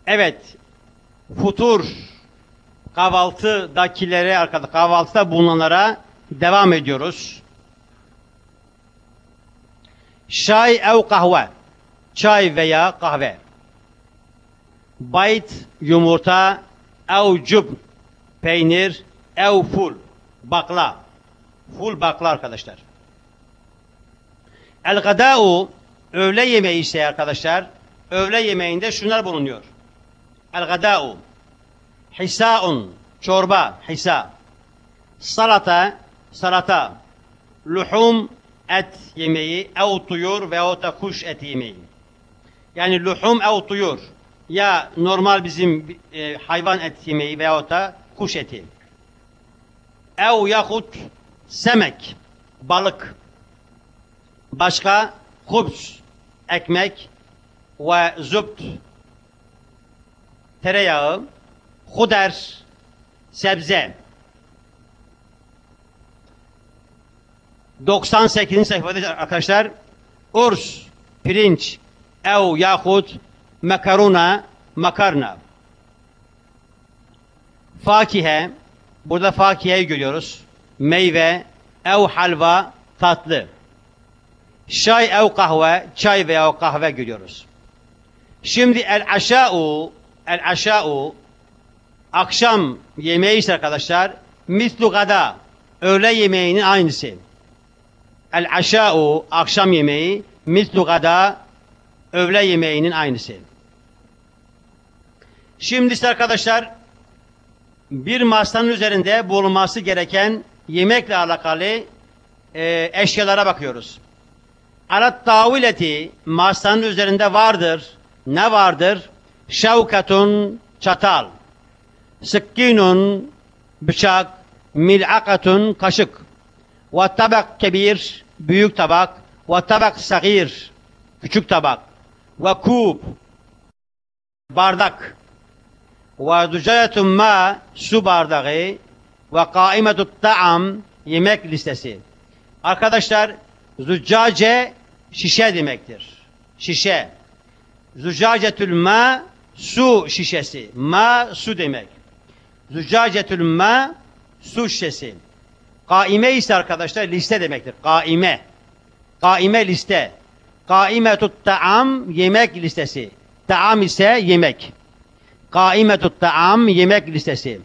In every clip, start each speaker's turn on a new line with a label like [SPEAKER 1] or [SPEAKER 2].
[SPEAKER 1] Evet, futur kahvaltıdakilere, arkadaşlar, kahvaltıda bulunanlara devam ediyoruz. Şay ev kahve, çay veya kahve. Bayt, yumurta, ev cübn, peynir, ev ful, bakla. Ful bakla arkadaşlar. El gadâ'u, öğle yemeği ise arkadaşlar, öğle yemeğinde şunlar bulunuyor. El gadâ'u, hisâ'un, çorba, hisa. Salata, salata. Luhum, et yemeği, ev tuyur veyahut da kuş eti yemeği. Yani luhum ev tuyur. Ya normal bizim hayvan et yemeği veyahut da kuş eti. Ev yahut semek, balık. Başka hubs, ekmek ve zübt, tereyağı, huder, sebze. 98. sayfada arkadaşlar, urs, pirinç, ev yahut makaruna, makarna. Fakihe, burada fakiheyi görüyoruz. Meyve, ev halva, tatlı. Şay ev kahve, çay veya kahve görüyoruz. Şimdi el-aşâ'u, akşam yemeği ise arkadaşlar, mislu gada, öğle yemeğinin aynısı. El-aşâ'u, akşam yemeği, mislu gada, öğle yemeğinin aynısı. Şimdi ise arkadaşlar, bir masanın üzerinde bulunması gereken yemekle alakalı eşyalara bakıyoruz. Alat tavileti, masanın üzerinde vardır. Ne vardır? Şevkatun, çatal. Sıkkinun, bıçak. Mil'akatun, kaşık. Ve tabak kebir, büyük tabak. Ve tabak sagir, küçük tabak. Ve kub, bardak. Ve zucayetun ma, su bardağı. Ve kaimetut ta'am, yemek listesi. Arkadaşlar, züccace şişe demektir. Şişe. Züccacetül ma, su şişesi. Ma, su demek. Züccacetül ma, su şişesi. Kaime ise arkadaşlar liste demektir. Kaime. Kaime liste. Kaimetut ta'am, yemek listesi. Ta'am ise yemek. Kaimetut ta'am, yemek listesi.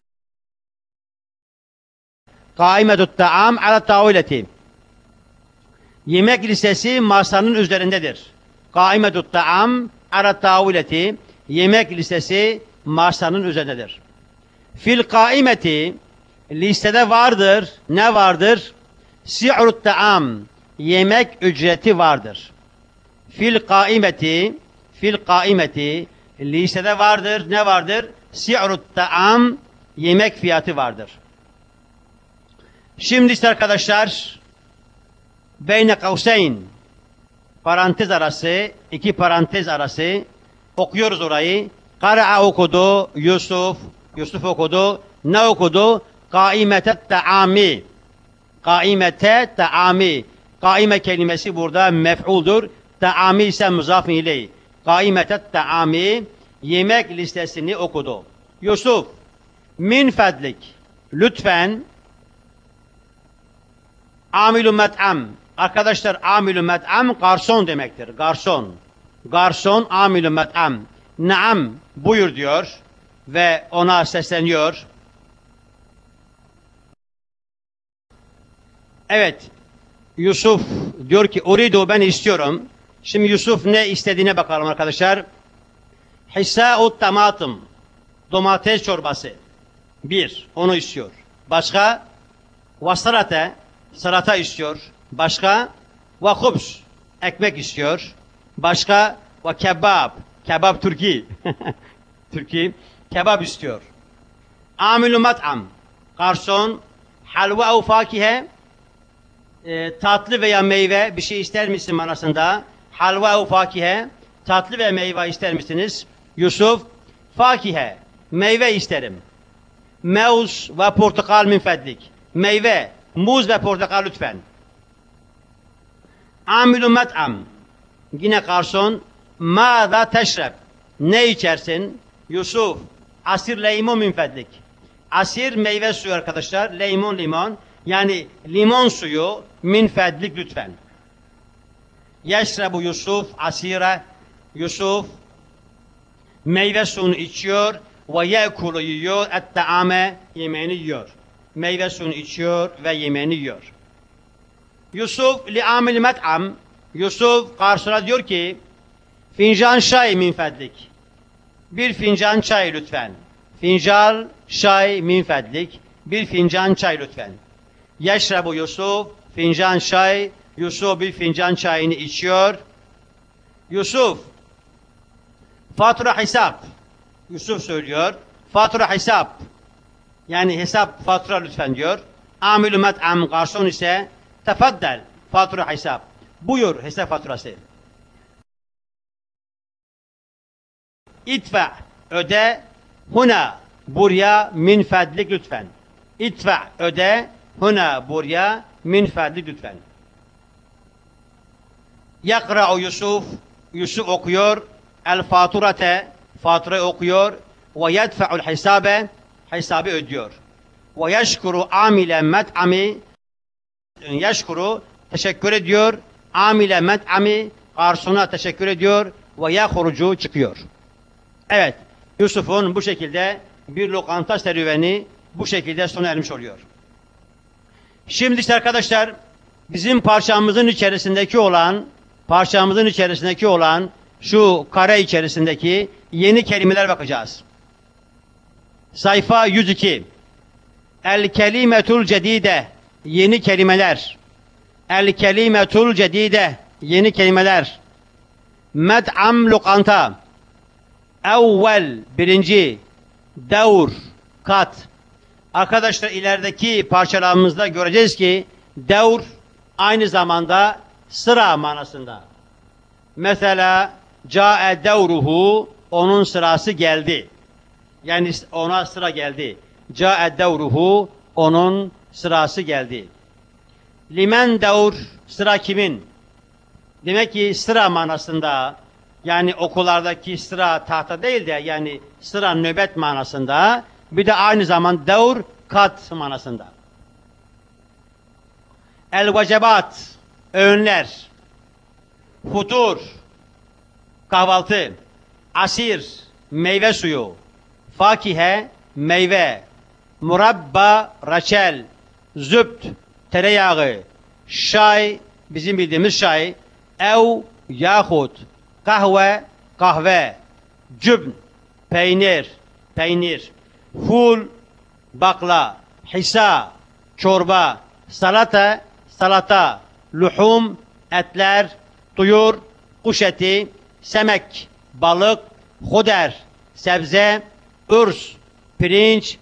[SPEAKER 1] Kaimetut ta'am ala tavileti. Yemek listesi masanın üzerindedir. Kaimetut ta'am ala tavileti. Yemek listesi masanın üzerindedir. Fil kaimeti, listede vardır. Ne vardır? Si'rut ta'am, yemek ücreti vardır. Fil kaimeti, listede vardır. Ne vardır? Si'rut ta'am, yemek fiyatı vardır. Şimdi ise arkadaşlar, beyne kavseyn, parantez arası, iki parantez arası, okuyoruz orayı. Kara'a okudu, Yusuf okudu. Ne okudu? Kaimete ta'ami. Kaimete ta'ami. Kaime kelimesi burada mef'uldur. Ta'ami ise muzaf ileyh. Kaimete ta'ami, yemek listesini okudu. Yusuf, min fadlik, lütfen, amilü met'am. Arkadaşlar, amilü met'am garson demektir. Garson. Garson, amilü met'am. Naam, buyur diyor ve ona sesleniyor. Evet, Yusuf diyor ki, uridu, ben istiyorum. Şimdi Yusuf ne istediğine bakalım arkadaşlar. Hissâ'ut tamatım, domates çorbası. Bir, onu istiyor. Başka? Ve salata istiyor. Başka? Ve hubs, ekmek istiyor. Başka? Ve kebap Türkiye. Türkiye, kebap istiyor. Amilü mat'am, garson, halva ev fakihe, tatlı veya meyve bir şey ister misin manasında? Halva ev fakihe, tatlı ve meyve ister misiniz? Yusuf, fakihe, meyve isterim. Mevz ve portakal min fedlik. Meyve, muz ve portakal lütfen. Amilü met'am, yine garson, mâzâ teşreb, Ne içersin? Yusuf, asir limon min fedlik. Asir meyve suyu arkadaşlar. Limon. Yani limon suyu min fedlik lütfen. Yeşrebu Yusuf asire. Yusuf meyve suyunu içiyor ve yekulu yiyor, et-taame yemeğini yiyor. Meyve suyunu içiyor ve yemeğini yiyor. Yusuf li amil met'am. Yusuf karşısına diyor ki fincan çay min fedlik. Bir fincan çay lütfen. Fincan çay min fedlik. Bir fincan çay lütfen. Yeşrebu Yusuf fincan çay. Yusuf bir fincan çayını içiyor. Yusuf fatura hesap. Yusuf söylüyor. Fatura hesap. Yani hesap fatura lütfen diyor. Amilü met'am garson ise tefaddel fatura hesap. Buyur hesap faturası. İdfa öde huna buraya min fedlik lütfen. İdfa öde huna buraya min fedlik lütfen. Yakra'u Yusuf. Yusuf okuyor. El faturate faturayı okuyor. Ve yedfa'ul hisabe hesabı ödüyor. Ve yeşkuru amile met'ami yeşkuru teşekkür ediyor. Amile met'ami garsona teşekkür ediyor. Ve yahurucu çıkıyor. Evet. Yusuf'un bu şekilde bir lokanta serüveni bu şekilde sona ermiş oluyor. Şimdi işte arkadaşlar bizim parçamızın içerisindeki olan şu kare içerisindeki yeni kelimeler bakacağız. Sayfa 102. El kelimetul cedide yeni kelimeler. El kelimetul cedide yeni kelimeler. Med'am lokanta. Evvel birinci. Devr kat. Arkadaşlar ilerideki parçalarımızda göreceğiz ki devr aynı zamanda sıra manasında. Mesela ca'e devruhu onun sırası geldi. Yani ona sıra geldi. Ca'e devruhu onun sırası geldi. Limen devr sıra kimin? Demek ki sıra manasında yani okullardaki sıra tahta değil de yani sıra nöbet manasında bir de aynı zaman devr kat manasında. El vecebat öğünler. Futur kahvaltı. Asir meyve suyu. Fakihe meyve. Murabba reçel. Zübt tereyağı. Şay bizim bildiğimiz şay. Ev yahut kahve. Cübn peynir. Ful bakla. Hisa çorba. Salata. Luhum etler. Tuyur kuş eti. Semek balık. Huder sebze. Ürs pirinç.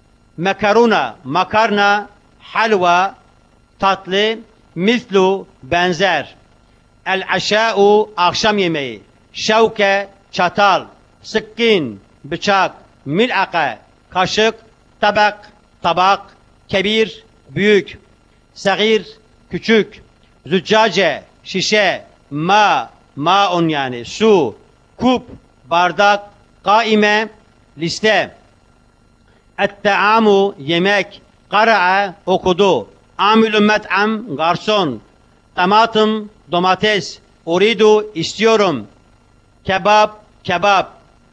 [SPEAKER 1] Makarna. Halva tatlı. Mislu benzer. El aşa'u akşam yemeği. Şevke çatal. Sıkkin bıçak. Mil'aka kaşık. Tabak. Kebir büyük. Sagir küçük. Züccace şişe. Maun yani su. Kup bardak. Kaime liste. Et-ta'amu yemek. Kara'a okudu. Amilü met'am garson. Tamatım domates. Uridu istiyorum. Kebap.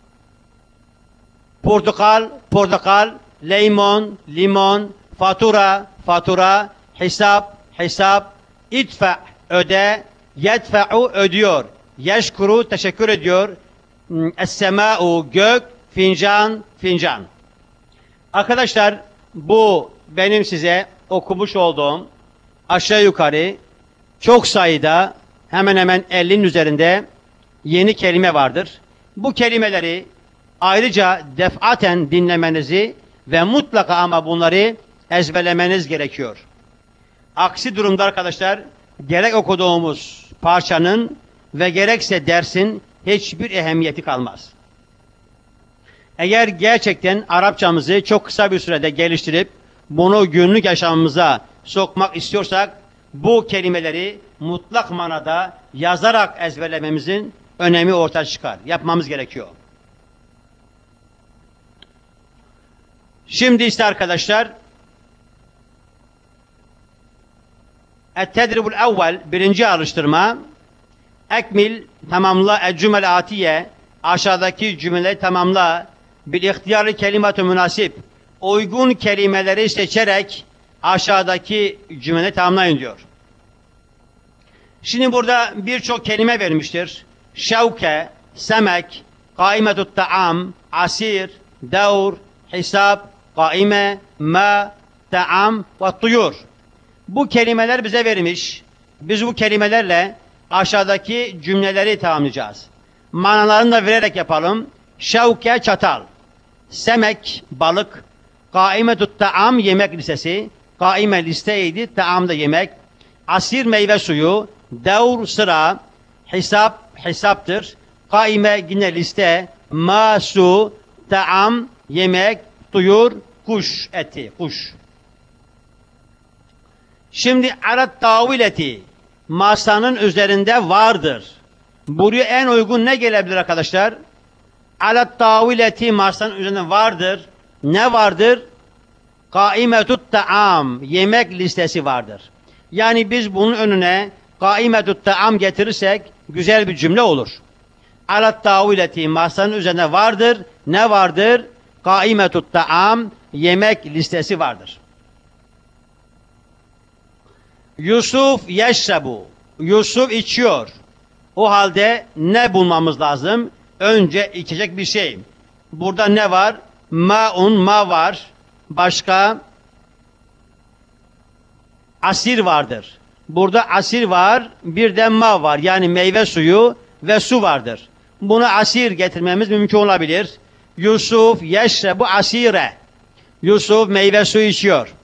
[SPEAKER 1] Portakal. Limon. Fatura. Hesap. İdfa öde. Yedfa'u ödüyor. Yeşkuru teşekkür ediyor. Es-sema'u gök. Fincan. Arkadaşlar bu benim size okumuş olduğum aşağı yukarı çok sayıda hemen hemen 50'nin üzerinde yeni kelime vardır. Bu kelimeleri ayrıca defaten dinlemenizi ve mutlaka ama bunları ezberlemeniz gerekiyor. Aksi durumda arkadaşlar gerek okuduğumuz parçanın ve gerekse dersin hiçbir ehemmiyeti kalmaz. Eğer gerçekten Arapçamızı çok kısa bir sürede geliştirip bunu günlük yaşamımıza sokmak istiyorsak bu kelimeleri mutlak manada yazarak ezberlememizin önemi ortaya çıkar. Yapmamız gerekiyor. Şimdi ise arkadaşlar Et-tedribul evvel birinci alıştırma. Ekmil tamamla el-cümel atiye aşağıdaki cümleleri tamamla bil ihtiyarı kelimatü münasip uygun kelimeleri seçerek aşağıdaki cümleleri tamamlayın diyor. Şimdi burada birçok kelime vermiştir. Şevke, semek, kaimetut ta'am, asir, devr, hesap, kaime, ma, ta'am ve tuyur. Bu kelimeler bize verilmiş. Biz bu kelimelerle aşağıdaki cümleleri tamamlayacağız. Manalarını da vererek yapalım. Şevke çatal, semek balık, kaimetut ta'am yemek listesi, kaime listeydi, ta'am da yemek, asir meyve suyu, devr sıra, hesap hesaptır, kaime yine liste, ma su, ta'am yemek, tuyur kuş eti, kuş. Şimdi arat tavileti masanın üzerinde vardır. Buraya en uygun ne gelebilir arkadaşlar? Alat tavileti masanın üzerinde vardır. Ne vardır? Kaimetut ta'am yemek listesi vardır. Yani biz bunun önüne kaimetut ta'am getirirsek güzel bir cümle olur. Alat tavileti masanın üzerinde vardır. Ne vardır? Kaimetut ta'am yemek listesi vardır. Yusuf yeşrebu. Yusuf içiyor. O halde ne bulmamız lazım? Önce içecek bir şey. Burada ne var? Ma'un, ma var. Başka? Asir vardır. Burada asir var. Bir de ma var. Yani meyve suyu ve su vardır. Buna asir getirmemiz mümkün olabilir. Yusuf yeşrebu asire. Yusuf meyve suyu içiyor.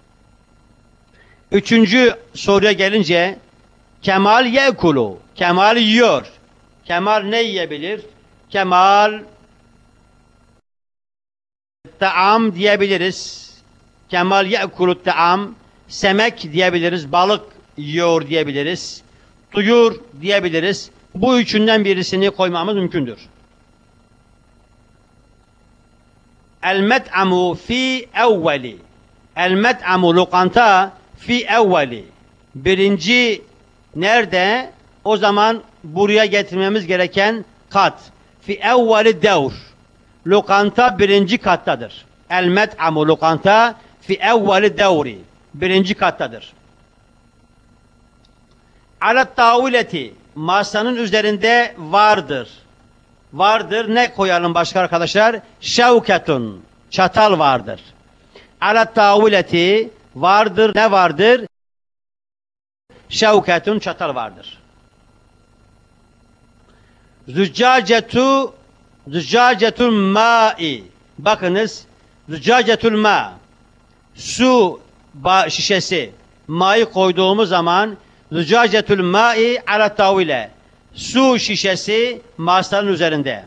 [SPEAKER 1] Üçüncü soruya gelince Kemal yekulu. Kemal yiyor. Kemal ne yiyebilir? Kemal taam diyebiliriz. Kemal yekulu taam. Semek diyebiliriz. Balık yiyor diyebiliriz. Tuyur diyebiliriz. Bu üçünden birisini koymamız mümkündür. El met'amu fi evveli. El met'amu lokanta fi evveli. Birinci nerede? O zaman buraya getirmemiz gereken kat. Fi evveli devr. Lokanta birinci kattadır. El met'amu lokanta fi evveli devri. Birinci kattadır. Alat tavileti masanın üzerinde vardır. Vardır ne koyalım başka arkadaşlar? Şevketun. Çatal vardır. Alat tavileti vardır ne vardır? Şevketun çatal vardır. Züccacetul ma'i. Bakınız. Züccacetul ma. Su şişesi. Ma'yı koyduğumuz zaman züccacetul ma'i ala tavile. Su şişesi masanın üzerinde.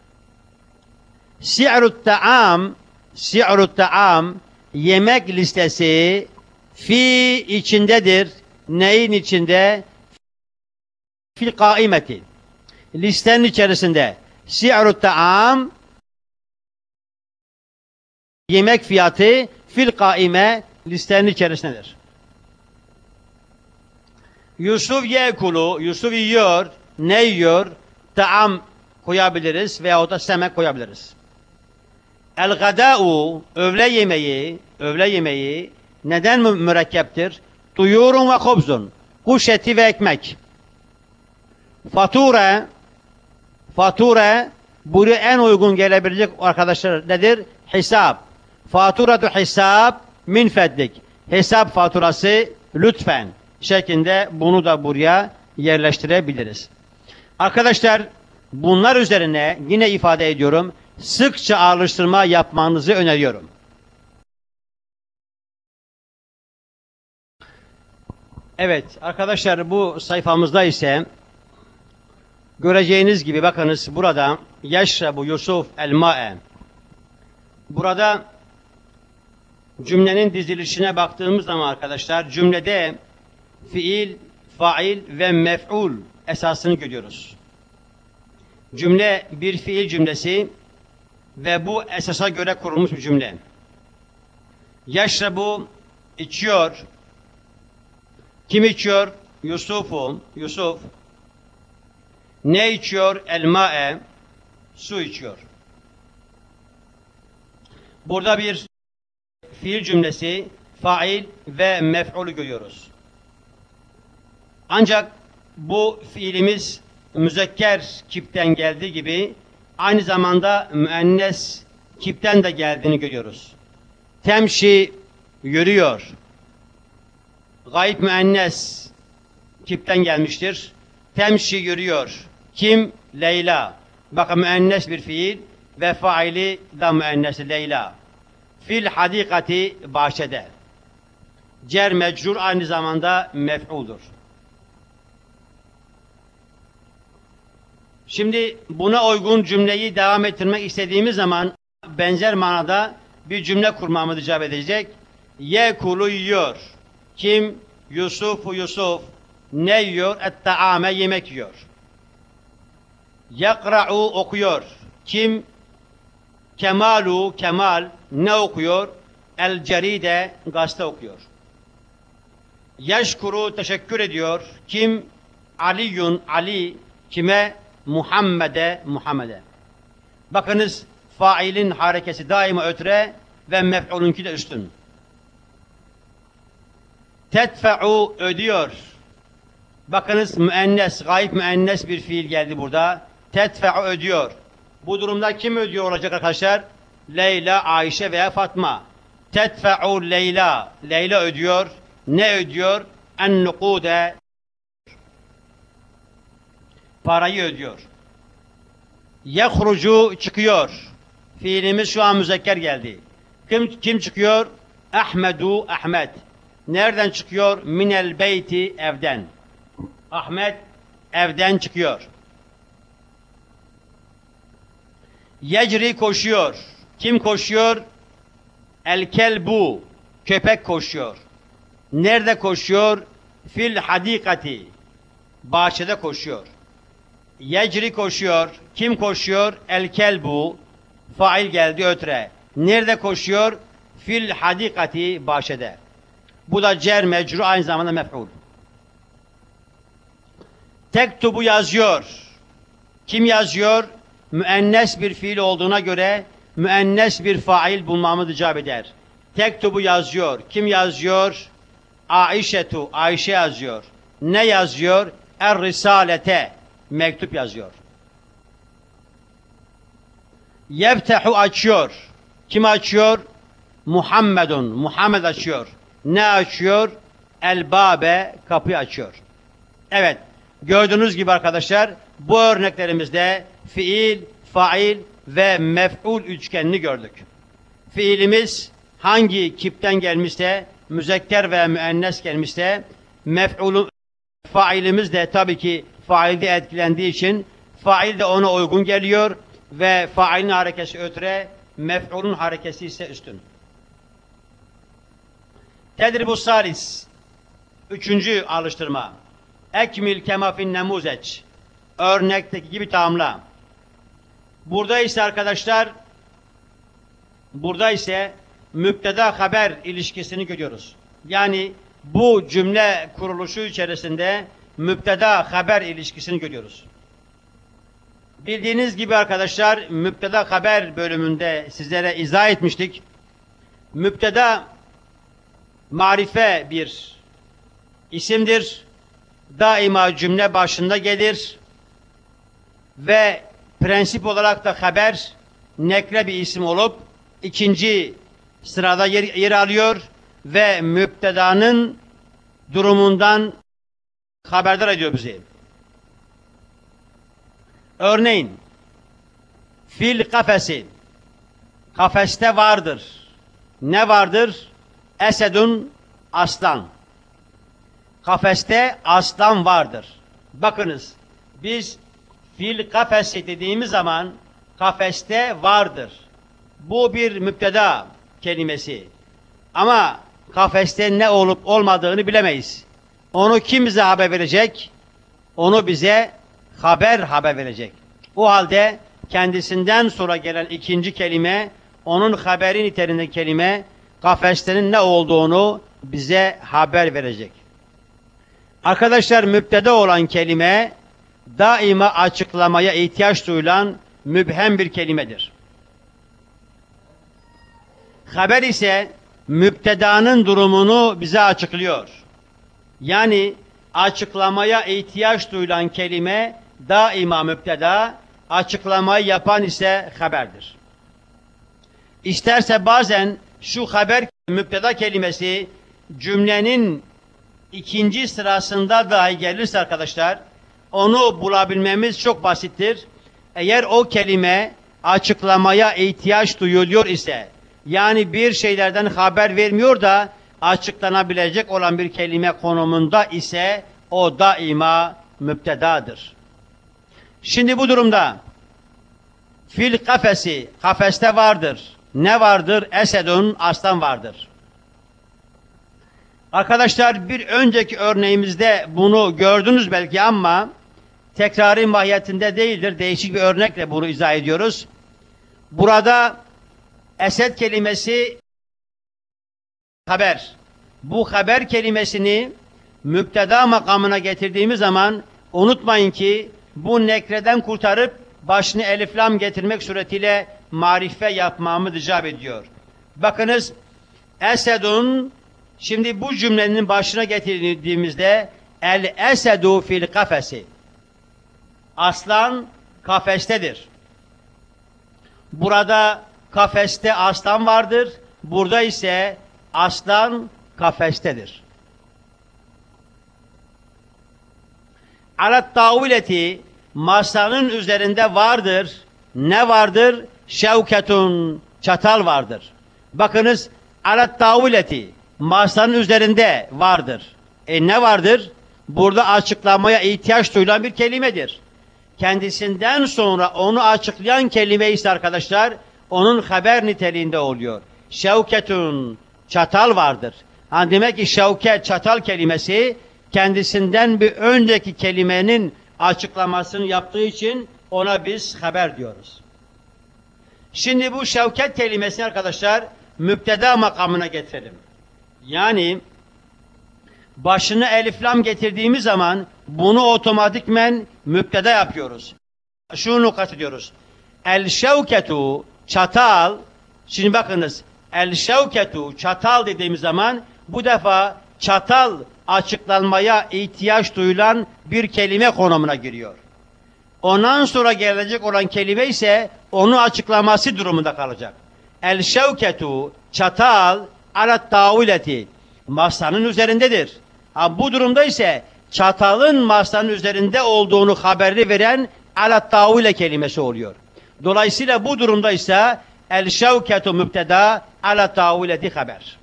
[SPEAKER 1] Si'rut ta'am yemek listesi fi içindedir. Neyin içinde? Fil kaimeti. Listenin içerisinde. Si'rut ta'am yemek fiyatı fil kaime listenin içerisindedir. Yusuf yekulu. Yusuf yiyor. Ne yiyor? Ta'am koyabiliriz veyahut da semek koyabiliriz. El-gadâ'u öğle yemeği, öğle yemeği neden mürekkeptir? Tuyurun ve hobzun. Kuş eti ve ekmek. Fature buraya en uygun gelebilecek arkadaşlar nedir? Hesap. Faturatu hesap min fedlik. Hesap faturası lütfen şeklinde bunu da buraya yerleştirebiliriz. Arkadaşlar bunlar üzerine yine ifade ediyorum. Sıkça alıştırma yapmanızı öneriyorum. Evet arkadaşlar bu sayfamızda ise göreceğiniz gibi bakınız burada yeşrebu Yusuf el-ma'e. Burada cümlenin dizilişine baktığımız zaman arkadaşlar cümlede fiil, fail ve mef'ul esasını görüyoruz. Cümle bir fiil cümlesi ve bu esasa göre kurulmuş bir cümle. Yeşrebu içiyor. Kim içiyor? Yusuf. Ne içiyor? El-ma'e. Su içiyor. Burada bir fiil cümlesi, fail ve mef'ulü görüyoruz. Ancak bu fiilimiz müzekker kipten geldiği gibi aynı zamanda müennes kipten de geldiğini görüyoruz. Temşi yürüyor. Gayb müennes kipten gelmiştir. Temşi yürüyor. Kim? Leyla. Bakın müennes bir fiil ve faili da müennes Leyla. Fil hadikati bahçede. Cer mecrur aynı zamanda mef'uldur. Şimdi buna uygun cümleyi devam ettirmek istediğimiz zaman benzer manada bir cümle kurmamız icap edecek. Yekulu yiyor. Kim? Yusuf. Ne yiyor? Et-ta'ame yemek yiyor. Yakra'u okuyor. Kim? Kemal ne okuyor? El-ceride gazete okuyor. Yeşkuru teşekkür ediyor. Kim? Ali kime? Muhammed'e. Bakınız failin harekesi daima ötre ve mef'ulünki de üstün. Tedfe'u ödüyor. Bakınız müennes, gayb müennes bir fiil geldi burada. Tedfe'u ödüyor. Bu durumda kim ödüyor olacak arkadaşlar? Leyla, Ayşe veya Fatma. Tedfe'u Leyla. Leyla ödüyor. Ne ödüyor? En-nukude. Parayı ödüyor. Yehrucu çıkıyor. Fiilimiz şu an müzekker geldi. Kim çıkıyor? Ahmet. Nereden çıkıyor? Minel beyti evden. Ahmet evden çıkıyor. Yecri koşuyor. Kim koşuyor? El kelbu. Köpek koşuyor. Nerede koşuyor? Fil hadikati. Bahçede koşuyor. Yecri koşuyor. Kim koşuyor? El kelbu. Fail geldi ötre. Nerede koşuyor? Fil hadikati bahçede. Bu da cer mecru aynı zamanda mef'ul. Tektubu yazıyor. Kim yazıyor? Müennes bir fiil olduğuna göre müennes bir fail bulmamız icap eder. Tektubu yazıyor. Kim yazıyor? Ayşe yazıyor. Ne yazıyor? Er-risalete. Mektup yazıyor. Yeftehu açıyor. Kim açıyor? Muhammed açıyor. Ne açıyor? El-babe kapıyı açıyor. Evet. Gördüğünüz gibi arkadaşlar bu örneklerimizde fiil, fail ve mef'ul üçgenini gördük. Fiilimiz hangi kipten gelmişse, müzekker veya müennes gelmişse, failimiz de tabii ki failde etkilendiği için fail de ona uygun geliyor ve failin harekesi ötre, mef'ulun harekesi ise üstün. Tedribus salis. Üçüncü alıştırma. Ekmil kemafin nemuzeç. Örnekteki gibi tamamla. Burada ise arkadaşlar, müpteda haber ilişkisini görüyoruz. Yani bu cümle kuruluşu içerisinde müpteda haber ilişkisini görüyoruz. Bildiğiniz gibi arkadaşlar müpteda haber bölümünde sizlere izah etmiştik. Müpteda marife bir isimdir. Daima cümle başında gelir ve prensip olarak da haber nekre bir isim olup ikinci sırada yer alıyor ve müptedanın durumundan haberdar ediyor bizi. Örneğin fil kafesi, kafeste vardır. Ne vardır? Esedun, aslan. Kafeste aslan vardır. Bakınız biz fil kafesi dediğimiz zaman kafeste vardır. Bu bir müpteda kelimesi. Ama kafeste ne olup olmadığını bilemeyiz. Onu kim bize haber verecek? Onu bize haber verecek. O halde kendisinden sonra gelen ikinci kelime, onun haberi niteliğindeki kelime, kafestenin ne olduğunu bize haber verecek. Arkadaşlar, müpteda olan kelime daima açıklamaya ihtiyaç duyulan mübhem bir kelimedir. Haber ise müptedanın durumunu bize açıklıyor. Yani açıklamaya ihtiyaç duyulan kelime daima müpteda, açıklamayı yapan ise haberdir. İsterse bazen şu haber müpteda kelimesi cümlenin ikinci sırasında dahi gelirse arkadaşlar, onu bulabilmemiz çok basittir. Eğer o kelime açıklamaya ihtiyaç duyuluyor ise, yani bir şeylerden haber vermiyor da açıklanabilecek olan bir kelime konumunda ise o daima müptedadır. Şimdi bu durumda fil kafesi, kafeste vardır. Ne vardır? Esedun, aslan vardır. Arkadaşlar, bir önceki örneğimizde bunu gördünüz belki ama tekrarı mahiyetinde değildir. Değişik bir örnekle bunu izah ediyoruz. Burada esed kelimesi haber. Bu haber kelimesini müpteda makamına getirdiğimiz zaman unutmayın ki bu nekreden kurtarıp başını elif lam getirmek suretiyle marife yapmamız icap ediyor. Bakınız, esedun, şimdi bu cümlenin başına getirdiğimizde el esedu fil kafesi, aslan kafestedir. Burada kafeste aslan vardır, burada ise aslan kafestedir. Alat tavileti, masanın üzerinde vardır. Ne vardır? Şevketun, çatal vardır. Bakınız, alat tavileti, masanın üzerinde vardır. Ne vardır? Burada açıklamaya ihtiyaç duyulan bir kelimedir. Kendisinden sonra onu açıklayan kelime ise arkadaşlar, onun haber niteliğinde oluyor. Şevketun, çatal vardır. Yani demek ki şevket, çatal kelimesi kendisinden bir önceki kelimenin açıklamasını yaptığı için ona biz haber diyoruz. Şimdi bu şevket kelimesini arkadaşlar müpteda makamına getirelim. Yani başına elif lam getirdiğimiz zaman bunu otomatikmen müpteda yapıyoruz. Şunu kastediyoruz. El şevketu, çatal. Şimdi bakınız, el şevketu, çatal dediğimiz zaman bu defa çatal açıklanmaya ihtiyaç duyulan bir kelime konumuna giriyor. Ondan sonra gelecek olan kelime ise onu açıklaması durumunda kalacak. El şevketu, çatal, alat tavileti, masanın üzerindedir. Bu durumda ise çatalın masanın üzerinde olduğunu haberini veren alat tavile kelimesi oluyor. Dolayısıyla bu durumda ise el şevketu mübteda, alat tavileti haber.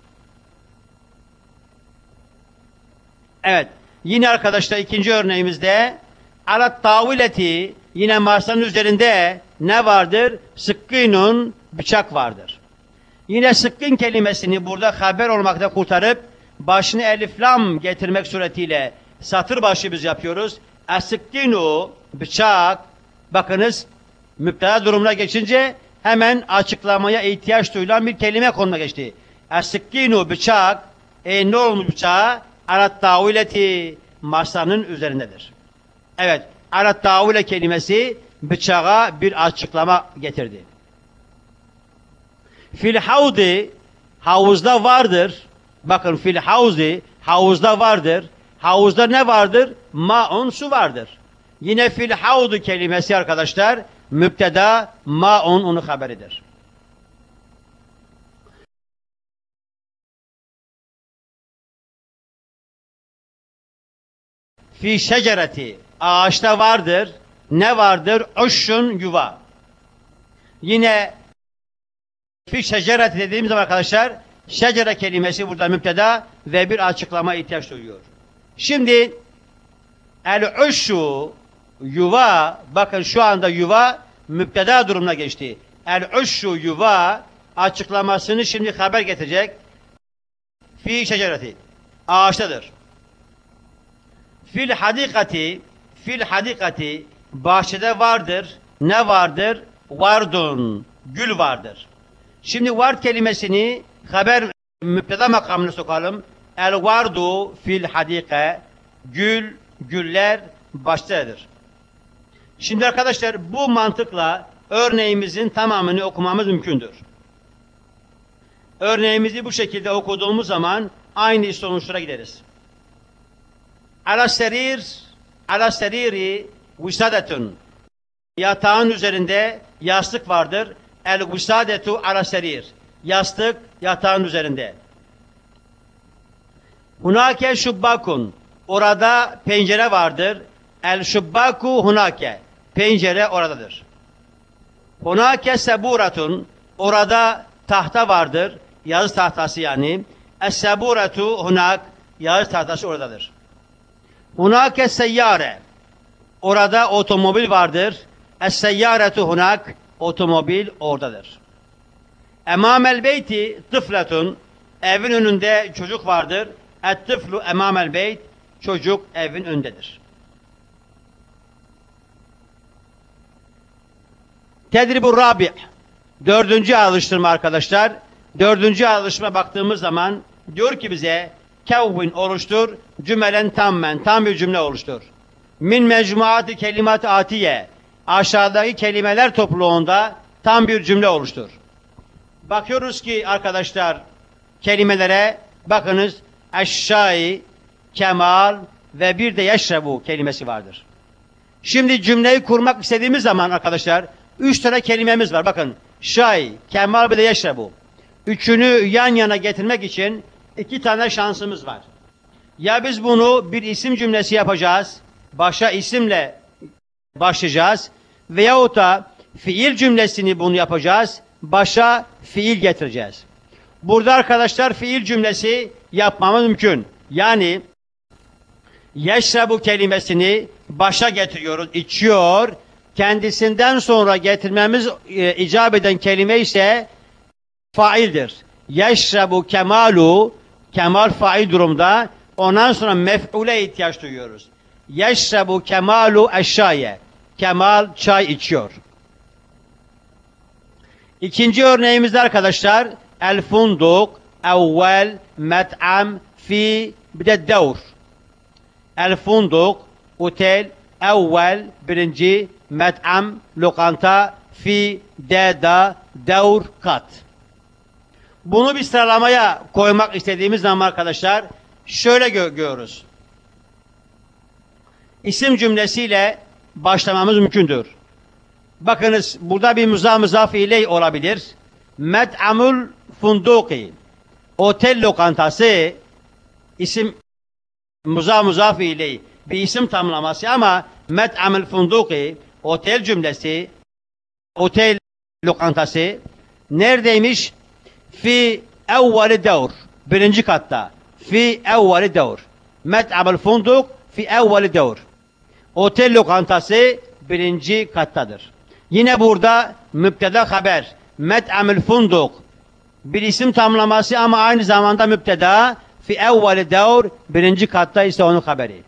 [SPEAKER 1] Evet, yine arkadaşlar ikinci örneğimizde alat tavileti, yine masanın üzerinde ne vardır? Sıkkınun, bıçak vardır. Yine sıkkın kelimesini burada haber olmakta kurtarıp başını elif lam getirmek suretiyle satır başı biz yapıyoruz. Es-sıkkinu, bıçak. Bakınız, müpteda durumuna geçince hemen açıklamaya ihtiyaç duyulan bir kelime konuma geçti. Es-sıkkinu, bıçak. Ne olmuş bıçağı? Alat tavileti, masanın üzerindedir. Evet, alat tavile kelimesi bıçağa bir açıklama getirdi. Fil havdi, havuzda vardır. Bakın, fil havzi, havuzda vardır. Havuzda ne vardır? Ma'un, su vardır. Yine fil havdu kelimesi arkadaşlar müpteda, ma'un onun haberidir. Fi şecereti, ağaçta vardır. Ne vardır? Uşşun, yuva. Yine fi şecereti dediğimiz zaman arkadaşlar şecere kelimesi burada müpteda ve bir açıklama ihtiyaç duyuyor. Şimdi el-uşşu, yuva, bakın şu anda yuva müpteda durumuna geçti. El-uşşu, yuva açıklamasını şimdi haber getirecek. Fi şecereti, ağaçtadır. Fil hadikati, fil hadikati, bahçede vardır. Ne vardır? Vardun, gül vardır. Şimdi vard kelimesini haber müpteda makamını sokalım. El vardu fil hadike. Gül, güller bahçededir. Şimdi arkadaşlar bu mantıkla örneğimizin tamamını okumamız mümkündür. Örneğimizi bu şekilde okuduğumuz zaman aynı sonuçlara gideriz. Ala seriri visadetun. Yatağın üzerinde yastık vardır. El visadetu ala serir. Yastık yatağın üzerinde. Hunake şubbakun. Orada pencere vardır. El şubbaku hunake. Pencere oradadır. Hunake seburatun. Orada tahta vardır. Yazı tahtası yani. Es-seburatu hunak. Yazı tahtası oradadır. Hunake seyyare. Orada otomobil vardır. Es-seyyaretu hunak. Otomobil oradadır. Emamel beyti tıfletun. Evin önünde çocuk vardır. Et-tıflu emamel beyt. Çocuk evin önündedir. Tedribur rabi'. Dördüncü alıştırma arkadaşlar. Dördüncü alıştırma baktığımız zaman diyor ki bize kevvin oluştur, cümelen tammen, tam bir cümle oluştur. Min mecmuatı kelimat atiye. Aşağıdaki kelimeler topluluğunda tam bir cümle oluştur. Bakıyoruz ki arkadaşlar kelimelere bakınız. Eşşai, kemal ve bir de yeşrebu kelimesi vardır. Şimdi cümleyi kurmak istediğimiz zaman arkadaşlar 3 tane kelimemiz var. Bakın şai, kemal ve de yeşrebu. Üçünü yan yana getirmek için 2 tane şansımız var. Ya biz bunu bir isim cümlesi yapacağız. Başa isimle başlayacağız. Veyahut da fiil cümlesini bunu yapacağız. Başa fiil getireceğiz. Burada arkadaşlar fiil cümlesi yapmamız mümkün. Yani yeşrebu kelimesini başa getiriyoruz. İçiyor. Kendisinden sonra getirmemiz icap eden kelime ise faildir. Yeşrebu kemalu, kemal fail durumda. Ondan sonra mef'ule ihtiyaç duyuyoruz. Yeşrebu kemalu eşşaye. Kemal çay içiyor. İkinci örneğimizde arkadaşlar el funduk, evvel, met'am, fi, bir de devr. El funduk, otel, evvel, birinci, met'am, lokanta, fi, deda, devr, kat. Bunu bir sıralamaya koymak istediğimiz zaman arkadaşlar şöyle görüyoruz. İsim cümlesiyle başlamamız mümkündür. Bakınız burada bir muzaf ile olabilir. Met'amul funduki. Otel lokantası isim muzaf ile bir isim tamlaması ama met'amul funduki otel cümlesi otel lokantası neredeymiş? Fi evveli devr. Birinci katta. Fi evveli devr. Met'amul funduk fi evveli devr. Otel lokantası birinci kattadır. Yine burada müpteda haber. Met'amül funduk. Bir isim tamlaması ama aynı zamanda müpteda. Fi evveli devr. Birinci katta ise onun haberi.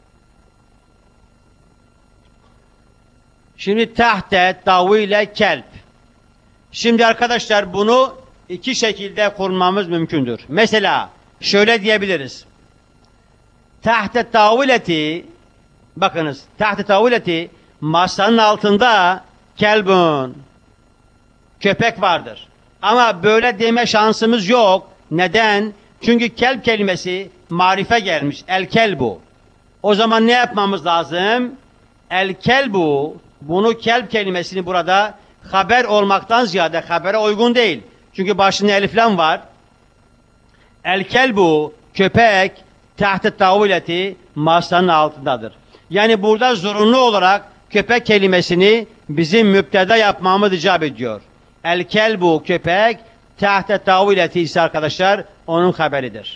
[SPEAKER 1] Şimdi tahte, tavile, kelp. Şimdi arkadaşlar bunu 2 şekilde kurmamız mümkündür. Mesela şöyle diyebiliriz. Tahte tavileti, bakınız tahte tavileti masanın altında kelbun, köpek vardır. Ama böyle deme şansımız yok. Neden? Çünkü kelp kelimesi marife gelmiş. El kelbu. O zaman ne yapmamız lazım? El kelbu, bunu kelp kelimesini burada haber olmaktan ziyade habere uygun değil. Çünkü başında eliflam var. El kelbu, köpek, tahte tavileti masanın altındadır. Yani burada zorunlu olarak köpek kelimesini bizim müpteda yapmamız icap ediyor. El kelbu köpek, tahte tavileti ise arkadaşlar onun haberidir.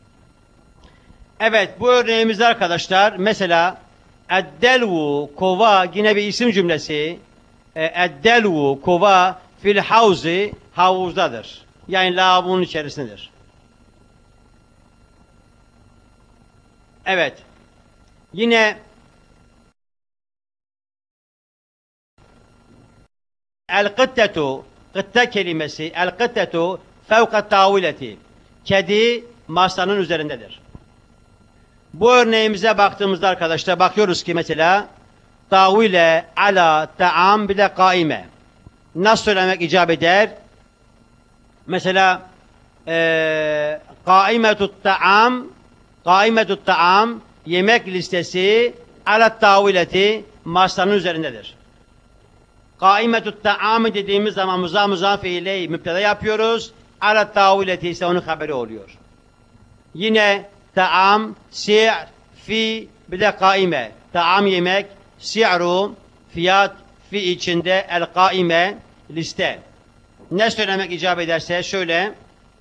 [SPEAKER 1] Evet bu örneğimizde arkadaşlar mesela eddelvu kova yine bir isim cümlesi. Eddelvu kova fil havzi havuzdadır. Yani lavabonun içerisindedir. Evet. Yine el-kıttetu, kıtte kelimesi, el-kıttetu fevka tavileti. Kedi masanın üzerindedir. Bu örneğimize baktığımızda arkadaşlar bakıyoruz ki mesela tavile ala ta'am bir de kaime. Nasıl söylemek icap eder? Mesela kaimetut ta'am yemek listesi ala tavileti masanın üzerindedir. Kaimetut ta'am dediğimiz zaman muzaf fiili müpteda yapıyoruz. Ala tavileti ise onun haberi oluyor. Yine ta'am, si' fi bir de kaime. Ta'am yemek, si'ru fiyat, fi içinde el kaime liste. Ne söylemek icap ederse şöyle.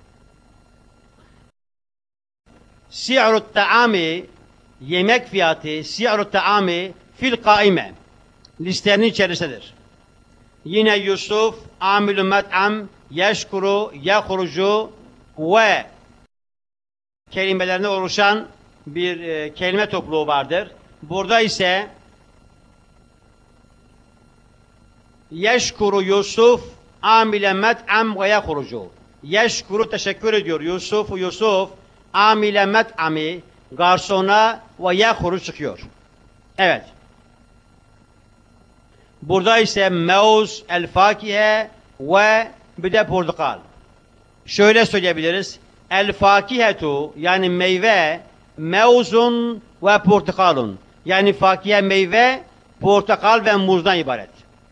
[SPEAKER 1] Si'ru ta'ami yemek fiyatı, si'ru ta'ami fil kaime listenin içerisindedir. Yine Yusuf amilü met'am yeşkuru yehrucu ve kelimelerine oluşan bir kelime topluluğu vardır. Burada ise yeşkuru Yusuf amile met'am ve yehrucu. Yeşkuru teşekkür ediyor. Yusuf amile met'ami garsona ve yehrucu çıkıyor. Evet. Burada ise mevz, el fakihe ve bir de portakal. Şöyle söyleyebiliriz. El fakihetu yani meyve, mevzun ve portakalun. Yani fakihe meyve, portakal ve muzdan ibaret.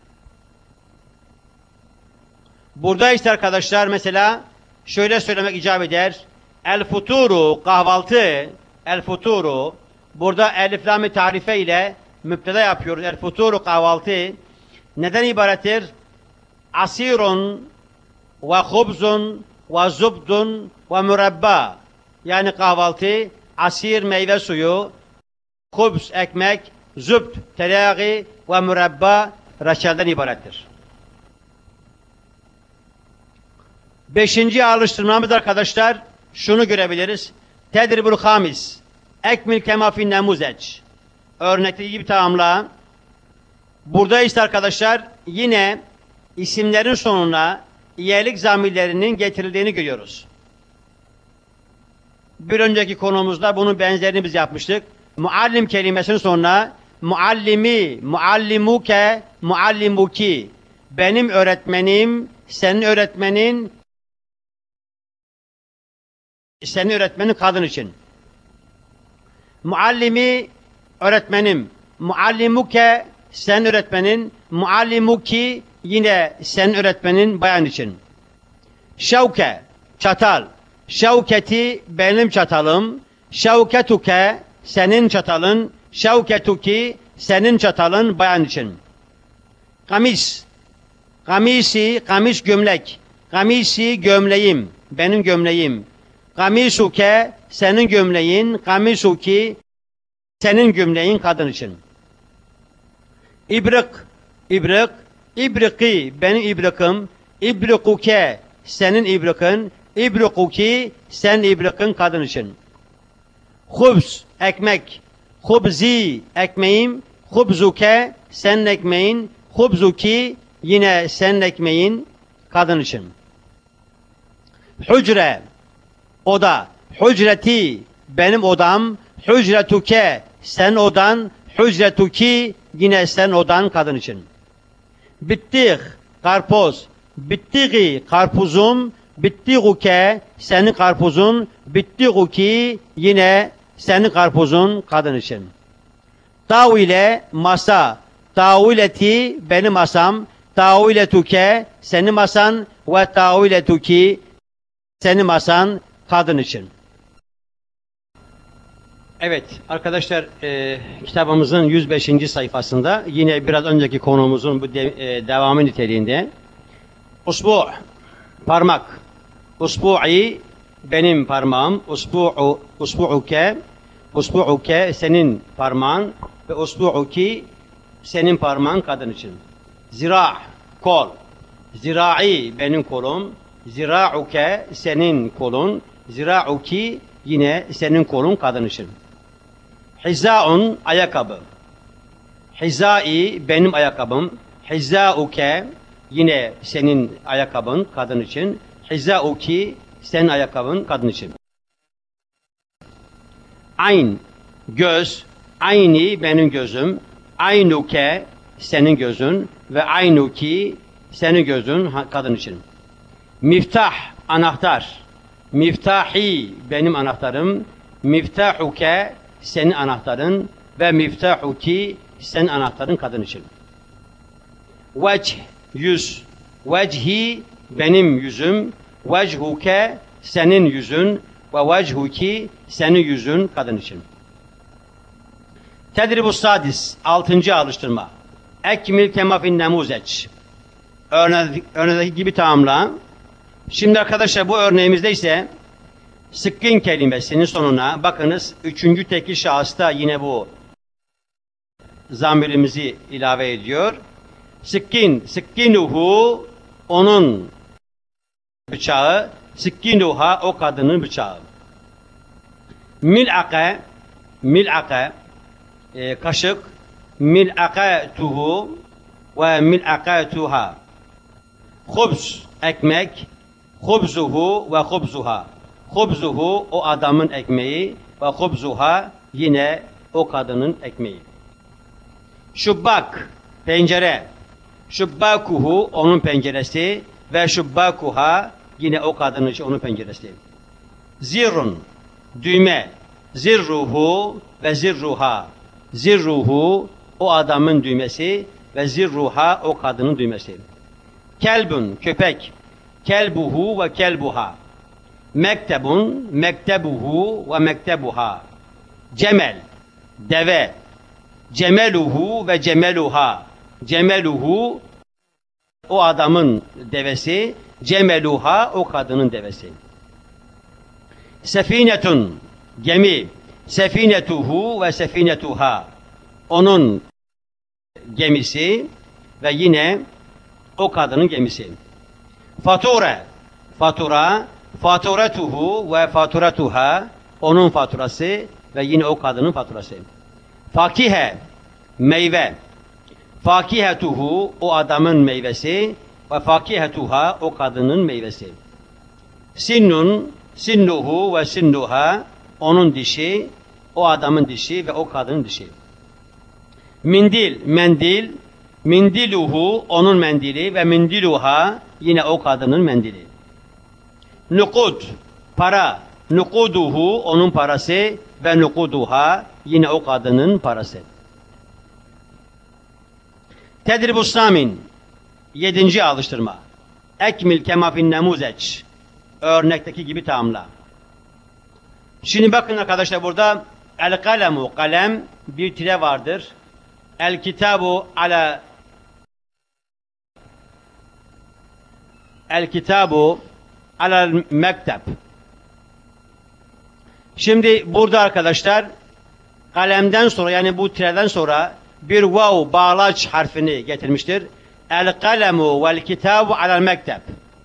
[SPEAKER 1] Burada ise arkadaşlar mesela şöyle söylemek icap eder. El futuru kahvaltı, el futuru burada elif lam-ı tarife ile müpteda yapıyoruz. El futuru kahvaltı neden ibarettir? Asirun ve hubzun ve zubdun ve mürebba. Yani kahvaltı asir meyve suyu, hubz ekmek, zubd tereyağı ve mürebba reçelden ibarettir. Beşinci alıştırmamız arkadaşlar şunu görebiliriz. Tedribul hamis ekmil kemafin nemuzeç. Örnekteki gibi tamamla. Burada ise arkadaşlar yine isimlerin sonuna iyelik zamirlerinin getirildiğini görüyoruz. Bir önceki konumuzda bunun benzerini biz yapmıştık. Muallim kelimesinin sonuna muallimi, muallimuke, muallimuki. Benim öğretmenim, senin öğretmenin, senin öğretmenin kadın için. Muallimi öğretmenim, muallimuke sen öğretmenin, muallimuki yine sen öğretmenin bayan için. Şevke çatal, şevketi benim çatalım, şevketuke senin çatalın, şevketuki senin çatalın bayan için. Kamis, kamisi kamis gömlek, kamisi gömleğim benim gömleğim. Kamisuke senin gömleğin, kamisuki senin gömleğin kadın için. İbrik, ibrik, ibriki benim ibrikim, ibrikuke senin ibrikin, ibrikuki sen ibrikin kadın için. Hubz ekmek, hubzi ekmeğim, hubzuke senin ekmeğin, hubzuki yine senin ekmeğin kadın için. Hücre oda, hücreti benim odam, hücretuke sen odan, hücretuki yine sen odan kadın için. Bittik karpuz, bittigi karpuzum, bittiguke senin karpuzun, bittiguki yine senin karpuzun kadın için. Tavile masa, tavileti benim masam, taviletuke senin masan ve taviletuki senin masan kadın için. Evet arkadaşlar kitabımızın 105. sayfasında yine biraz önceki konumuzun bu devamı niteliğinde usbu' parmak, usbu'i benim parmağım, usbu'uke senin parmağın ve usbu'uki senin parmağın kadın için. Zira' kol, zira'i benim kolum, zira'uke senin kolun, zira'uki yine senin kolun kadın için. Hizaun ayakkabı. Hizai benim ayakkabım. Hizauke yine senin ayakkabın kadın için. Hizauki senin ayakkabın kadın için. Ayn, göz, ayni benim gözüm, aynuke senin gözün ve aynuki senin gözün kadın için. Miftah, anahtar, miftahi benim anahtarım, miftahuke senin anahtarın ve miftahuki senin anahtarın kadın için. Vecih, yüz, vecihi benim yüzüm, vechuke senin yüzün ve vechuki senin yüzün kadın için. Tedribu sadis, 6. alıştırma. Ekmil kemafin nemuzeç. Örnekteki gibi tamamla. Şimdi arkadaşlar bu örneğimizde ise sıkkın kelimesinin sonuna bakınız 3. tekil şahısta yine bu zamirimizi ilave ediyor. Sıkkin, sıkkinuhu onun bıçağı, sıkkinuha o kadının bıçağı. Mil'ake, mil'ake kaşık, mil'aketuhu ve mil'aketuha. Hubz, ekmek, hubzuhu ve hubzuha. Hubzuhu o adamın ekmeği ve hubzuha yine o kadının ekmeği. Şubbak, pencere. Şubbakuhu onun penceresi ve şubbakuha yine o kadının için onun penceresi. Zirrun, düğme. Zirruhu ve zirruha. Zirruhu o adamın düğmesi ve zirruha o kadının düğmesi. Kelbun, köpek. Kelbuhu ve kelbuha. Mektebun, mektebuhu ve mektebuha. Cemel, deve. Cemeluhu ve cemeluha. Cemeluhu o adamın devesi, cemeluha o kadının devesi. Sefinetun, gemi. Sefinetuhu ve sefinetuha. Onun gemisi ve yine o kadının gemisi. Fature, fatura, faturetuhu ve faturetuha. Onun faturası ve yine o kadının faturası. Fakihe, meyve. Fakihetuhu o adamın meyvesi ve fakihetuha o kadının meyvesi. Sinnun, sinnuhu ve sinnuha onun dişi, o adamın dişi ve o kadının dişi. Mindil, mendil, mindiluhu onun mendili ve mindiluha yine o kadının mendili. Nukud, para, nukuduhu onun parası ve nukuduha yine o kadının parası. Tedribus samin, 7. alıştırma. Ekmil kemafin nemuzeç. Örnekteki gibi tamamla. Şimdi bakın arkadaşlar burada el kalemu, kalem bir tire vardır. El kitabu ala el kitabu ala mektep. Şimdi burada arkadaşlar kalemden sonra yani bu tireden sonra bir vav bağlaç harfini getirmiştir. El kalemu vel kitabu alel mektep.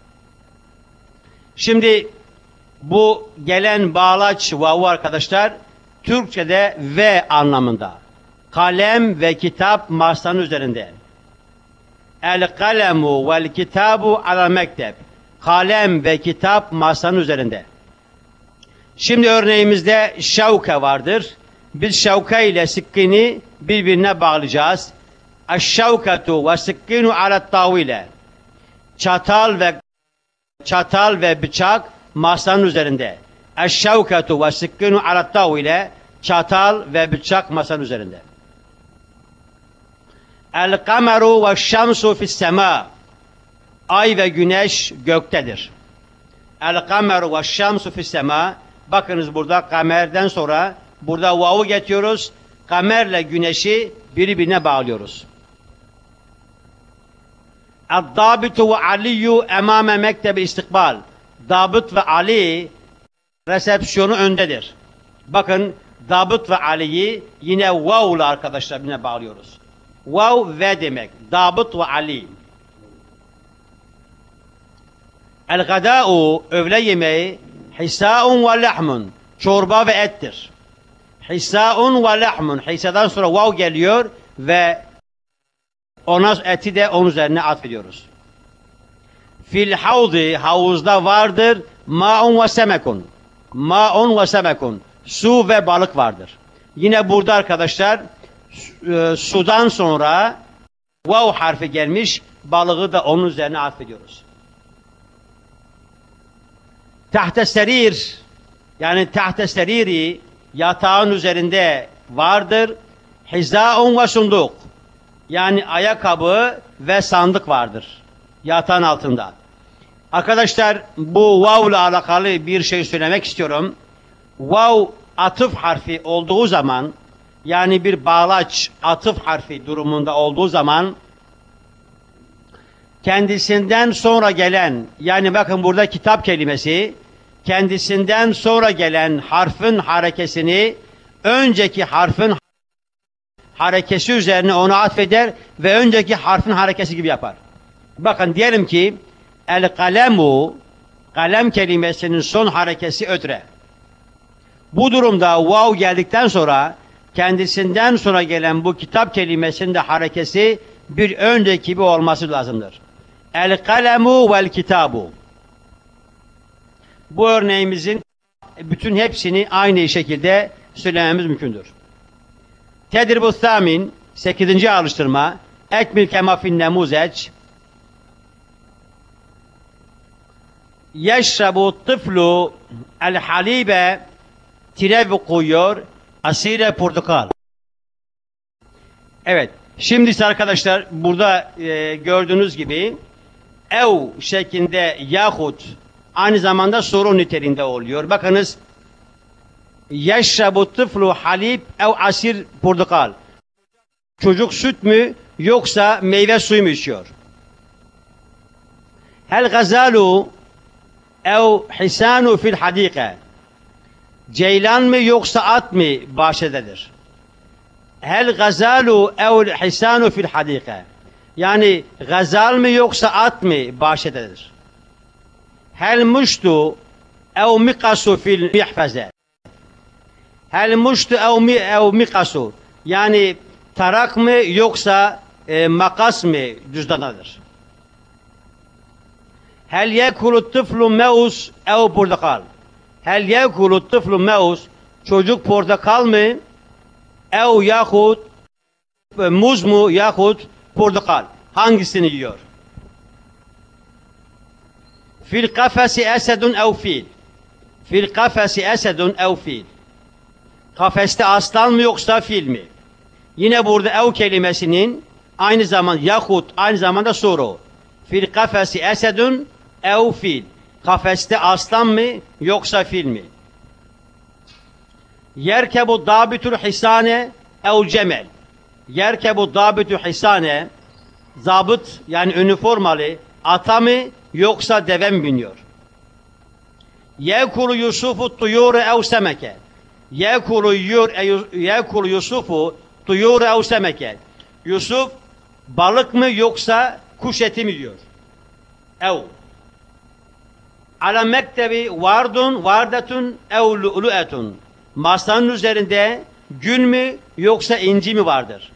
[SPEAKER 1] Şimdi bu gelen bağlaç vavu arkadaşlar Türkçe'de ve anlamında. Kalem ve kitap masanın üzerinde. El kalemu vel kitabu alel mektep. Kalem ve kitap masanın üzerinde. Şimdi örneğimizde şavka vardır. Biz şavka ile sıkkini birbirine bağlayacağız. Eşşavkatu ve sıkkinu alet tavile. Çatal ve bıçak masanın üzerinde. Eşşavkatu ve sıkkinu alet tavile. Çatal ve bıçak masanın üzerinde. El kameru ve şemsu fis sema. Ay ve güneş göktedir. El kameru ve şemsu fis sema. Bakınız burada kamerden sonra burada vavu getiriyoruz. Kamerle güneşi birbirine bağlıyoruz. Ad-dabitu ve aliyyu emame mektebi istikbal. Dabıt ve Ali resepsiyonu öndedir. Bakın Dabıt ve Ali'yi yine vav'la arkadaşlar birbirine bağlıyoruz. Vav ve demek. Dabıt ve Ali. El-gadâ'u öğle yemeği hisâ'un ve lahmun. Çorba ve ettir. Hisâ'un ve lahmun. Hisa'dan sonra vav geliyor ve ona eti de onun üzerine atfediyoruz. Fil havdi, havuzda vardır. Ma'un ve semekun. Ma'un ve semekun. Su ve balık vardır. Yine burada arkadaşlar sudan sonra vav harfi gelmiş. Balığı da onun üzerine atfediyoruz. Tahte serir, yani tahte seriri, yatağın üzerinde vardır. Hizaun ve sunduk, yani ayakkabı ve sandık vardır yatağın altında. Arkadaşlar bu vav ile alakalı bir şey söylemek istiyorum. Vav atıf harfi olduğu zaman, yani bir bağlaç atıf harfi durumunda olduğu zaman kendisinden sonra gelen, yani bakın burada kitap kelimesi, kendisinden sonra gelen harfin harekesini önceki harfin harekesi üzerine onu atfeder ve önceki harfin harekesi gibi yapar. Bakın diyelim ki el kalemu, kalem kelimesinin son harekesi ötre. Bu durumda vav geldikten sonra kendisinden sonra gelen bu kitap kelimesinin de harekesi bir önceki gibi olması lazımdır. El kalemu vel kitabu. Bu örneğimizin bütün hepsini aynı şekilde söylememiz mümkündür. Tedribu thamin, 8. alıştırma. Ekmil kema fin nemuzeç. Yeşrabu tıflu el halibe, tire koyuyor, asire portakal. Evet, şimdi ise arkadaşlar burada gördüğünüz gibi ev şeklinde yahut aynı zamanda soru niteliğinde oluyor. Bakınız, yeşrabu tıflu halib ev asir portakal. Çocuk süt mü yoksa meyve suyu mu içiyor? Hel gazalu ev hisanu fil hadika. Ceylan mı yoksa at mı bahçededir? Hel gazalu ev hisanu fil hadika. Yani gazal mı yoksa at mı bahçededir? Hel muştu ev mikasu fil mihfaze. Hel muştu ev mikasu. Yani tarak mı yoksa makas mı cüzdanadır? Hel yekulu tıflu meus ev portakal. Hel yekulu tıflu meus, çocuk portakal mı ev yahut muz mu yahut portakal, hangisini yiyor? Fil kafesi esedun ev fil. Fil kafesi esedun ev fil. Kafeste aslan mı yoksa fil mi? Yine burada ev kelimesinin aynı zamanda yahut aynı zamanda soru. Fil kafesi esedun ev fil. Kafeste aslan mı yoksa fil mi? Yerkebu dabitul hisane ev cemel. Yerkebu dabitul hisane, zabıt yani üniformalı ata mı yoksa deve mi biniyor? Yekulu Yusufu tuyuru ev semeke. Yekulu Yusufu tuyuru ev semeke. Yusuf balık mı yoksa kuş eti mi diyor? Ev. Ala mektebi vardun vardetun ev lu'lu'etun. Masanın üzerinde gül mü yoksa inci mi vardır?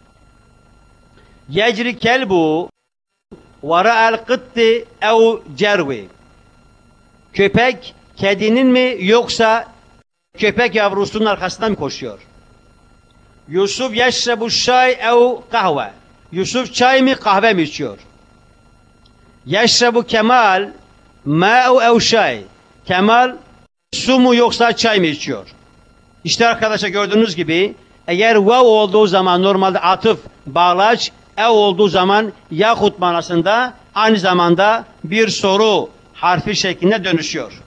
[SPEAKER 1] Yecri kelbu vara'el kıtti ev cervi. Köpek kedinin mi yoksa köpek yavrusunun arkasından mı koşuyor? Yusuf yeşrebu şay ev kahve. Yusuf çay mı kahve mi içiyor? Yeşrebu Kemal ma'u ev şay. Kemal su mu yoksa çay mı içiyor? İşte arkadaşlar gördüğünüz gibi eğer vav olduğu zaman normalde atıf, bağlaç, ev olduğu zaman yahut manasında aynı zamanda bir soru harfi şeklinde dönüşüyor.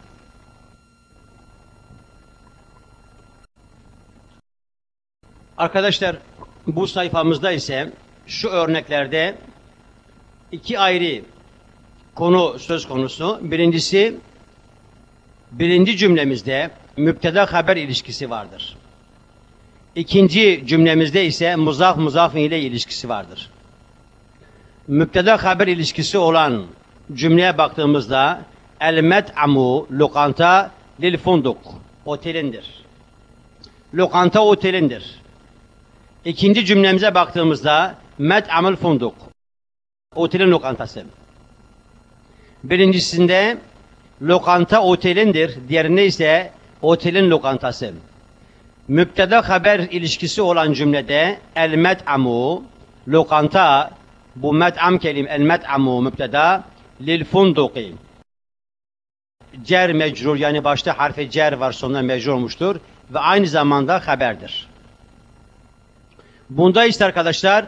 [SPEAKER 1] Arkadaşlar bu sayfamızda ise şu örneklerde iki ayrı konu söz konusu. Birincisi, birinci cümlemizde müpteda haber ilişkisi vardır. İkinci cümlemizde ise muzaf muzafın ile ilişkisi vardır. Müpteda haber ilişkisi olan cümleye baktığımızda el met'amu lokanta lil funduk otelindir. Lokanta otelindir. İkinci cümlemize baktığımızda met'amul funduk otelin lokantası. Birincisinde lokanta otelindir. Diğerinde ise otelin lokantası. Müpteda haber ilişkisi olan cümlede el met'amu lokanta, bu met'am kelim el met'amu müpteda lil funduki. Cer mecrur, yani başta harfi cer var, sonunda mecrur olmuştur ve aynı zamanda haberdir. Bunda ise arkadaşlar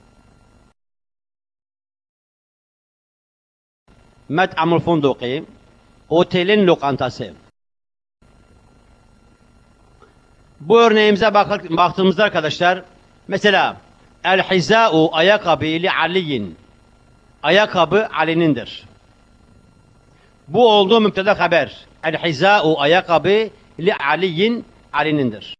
[SPEAKER 1] met'amul funduki otelin lokantası. Bu örneğimize baktığımızda arkadaşlar, mesela el hiza'u ayakkabı li aliyin, ayakkabı Ali'nindir. Bu olduğu müpteda haber. El hiza'u ayakkabı li aliyin, Ali'nindir.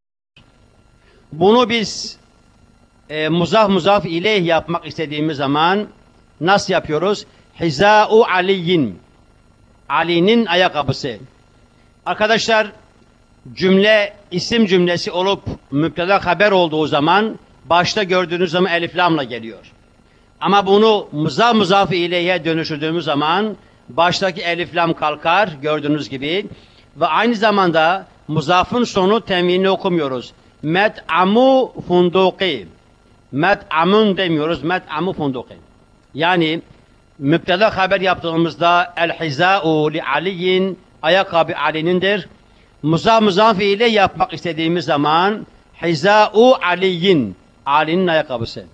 [SPEAKER 1] Bunu biz muzaf ileyh yapmak istediğimiz zaman nasıl yapıyoruz? Hiza'u aliyin, Ali'nin ayakkabısı. Arkadaşlar, cümle isim cümlesi olup müpteda haber olduğu zaman başta gördüğünüz zaman elif lamla geliyor. Ama bunu muzaf ileyhe dönüştürdüğümüz zaman baştaki elif lam kalkar gördüğünüz gibi ve aynı zamanda muzafın sonu temini okumuyoruz. Met'amu funduki. Met'amun demiyoruz. Met'amu funduki. Yani müpteda haber yaptığımızda el hiza'u li aliyin, ayakkabı Ali'nindir. Muzaf ile yapmak istediğimiz zaman hiza'u aliyin, Ali'nin ayakkabısı.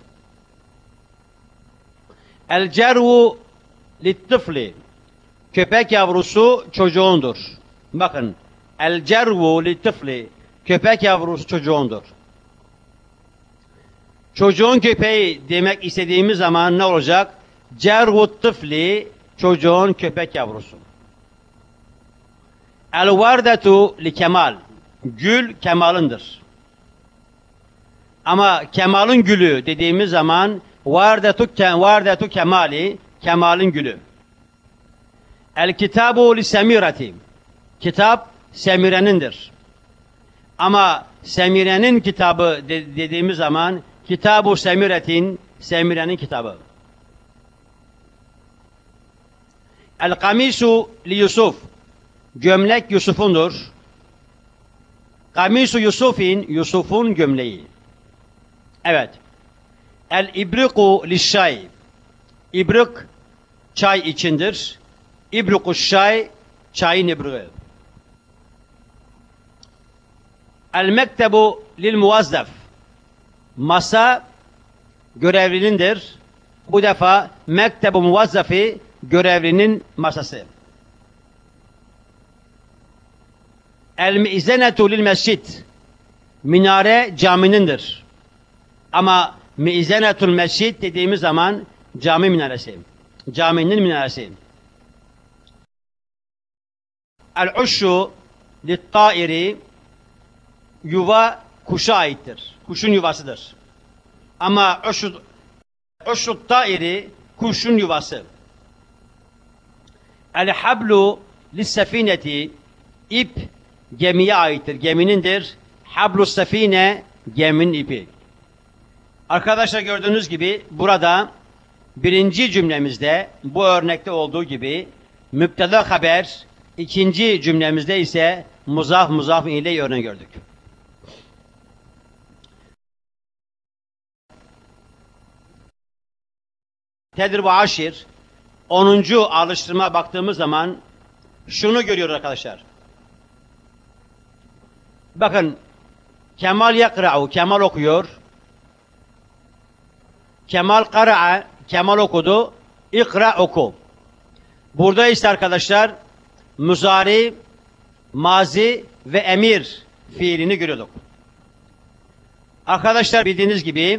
[SPEAKER 1] El cervu littifli, köpek yavrusu çocuğundur. Bakın, el cervu littifli, köpek yavrusu çocuğundur. Çocuğun köpeği demek istediğimiz zaman ne olacak? Cervu tifli, çocuğun köpek yavrusu. El vardetu li kemal, gül kemalındır. Ama kemalın gülü dediğimiz zaman vardetu kemali, kemalin gülü. El kitabu li semirati, kitap Semire'nindir. Ama Semire'nin kitabı dediğimiz zaman kitabu Semiretin, Semire'nin kitabı. El kamisu li Yusuf, gömlek Yusuf'undur. Kamisu Yusuf'in, Yusuf'un gömleği. Evet. El ibriku lişşay, ibrik çay içindir. İbriku şay, çayın ibriği. El mektebu lil muvazzaf, masa görevlinindir. Bu defa mektebu muvazzafi, görevlinin masası. El mi'zenetu lil mescid, minare caminindir. Ama mi'zenetul mescid dediğimiz zaman cami minaresi, caminin minaresi. El uşşu lit tairi, yuva kuşa aittir. Kuşun yuvasıdır. Ama uşşu tairi, kuşun yuvası. El hablu lis sefineti, ip gemiye aittir, geminindir. Hablu sefine, geminin ipi. Arkadaşlar, gördüğünüz gibi burada birinci cümlemizde bu örnekte olduğu gibi müpteda haber, ikinci cümlemizde ise muzaf ile örnek gördük. Tedrib-i aşir 10. alıştırma baktığımız zaman şunu görüyoruz arkadaşlar. Bakın, Kemal yakra'u, Kemal okuyor. Kemal kara'a, Kemal okudu. İkra oku. Burada ise arkadaşlar muzari, mazi ve emir fiilini görüyorduk. Arkadaşlar, bildiğiniz gibi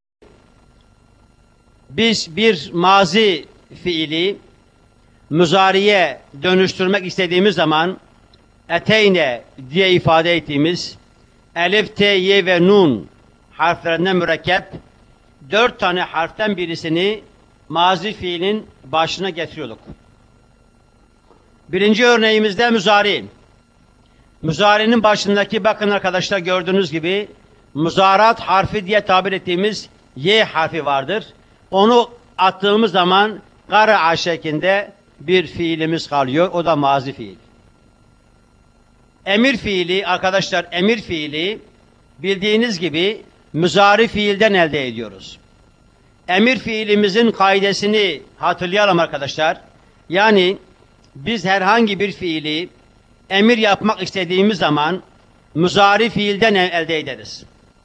[SPEAKER 1] biz bir mazi fiili muzariye dönüştürmek istediğimiz zaman eteyne diye ifade ettiğimiz elif, te, ye ve nun harflerinden mürekkep 4 tane harften birisini mazi fiilin başına getiriyorduk. Birinci örneğimizde muzari. Muzari'nin başındaki, bakın arkadaşlar, gördüğünüz gibi muzarat harfi diye tabir ettiğimiz y harfi vardır. Onu attığımız zaman kara'a şeklinde bir fiilimiz kalıyor. O da mazi fiil. Emir fiili arkadaşlar, emir fiili bildiğiniz gibi müzari fiilden elde ediyoruz. Emir fiilimizin kaidesini hatırlayalım arkadaşlar. Yani biz herhangi bir fiili emir yapmak istediğimiz zaman müzari fiilden elde ederiz.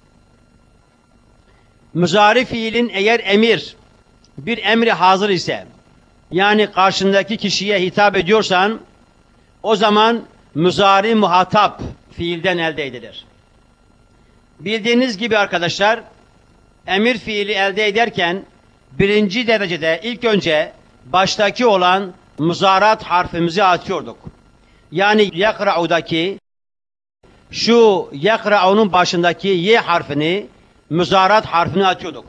[SPEAKER 1] Müzari fiilin eğer emir, bir emri hazır ise, yani karşındaki kişiye hitap ediyorsan, o zaman müzari muhatap fiilden elde edilir. Bildiğiniz gibi arkadaşlar, emir fiili elde ederken birinci derecede ilk önce baştaki olan muzarat harfimizi atıyorduk. Yani yakra'udaki şu yakra'unun başındaki y harfini, muzarat harfini atıyorduk.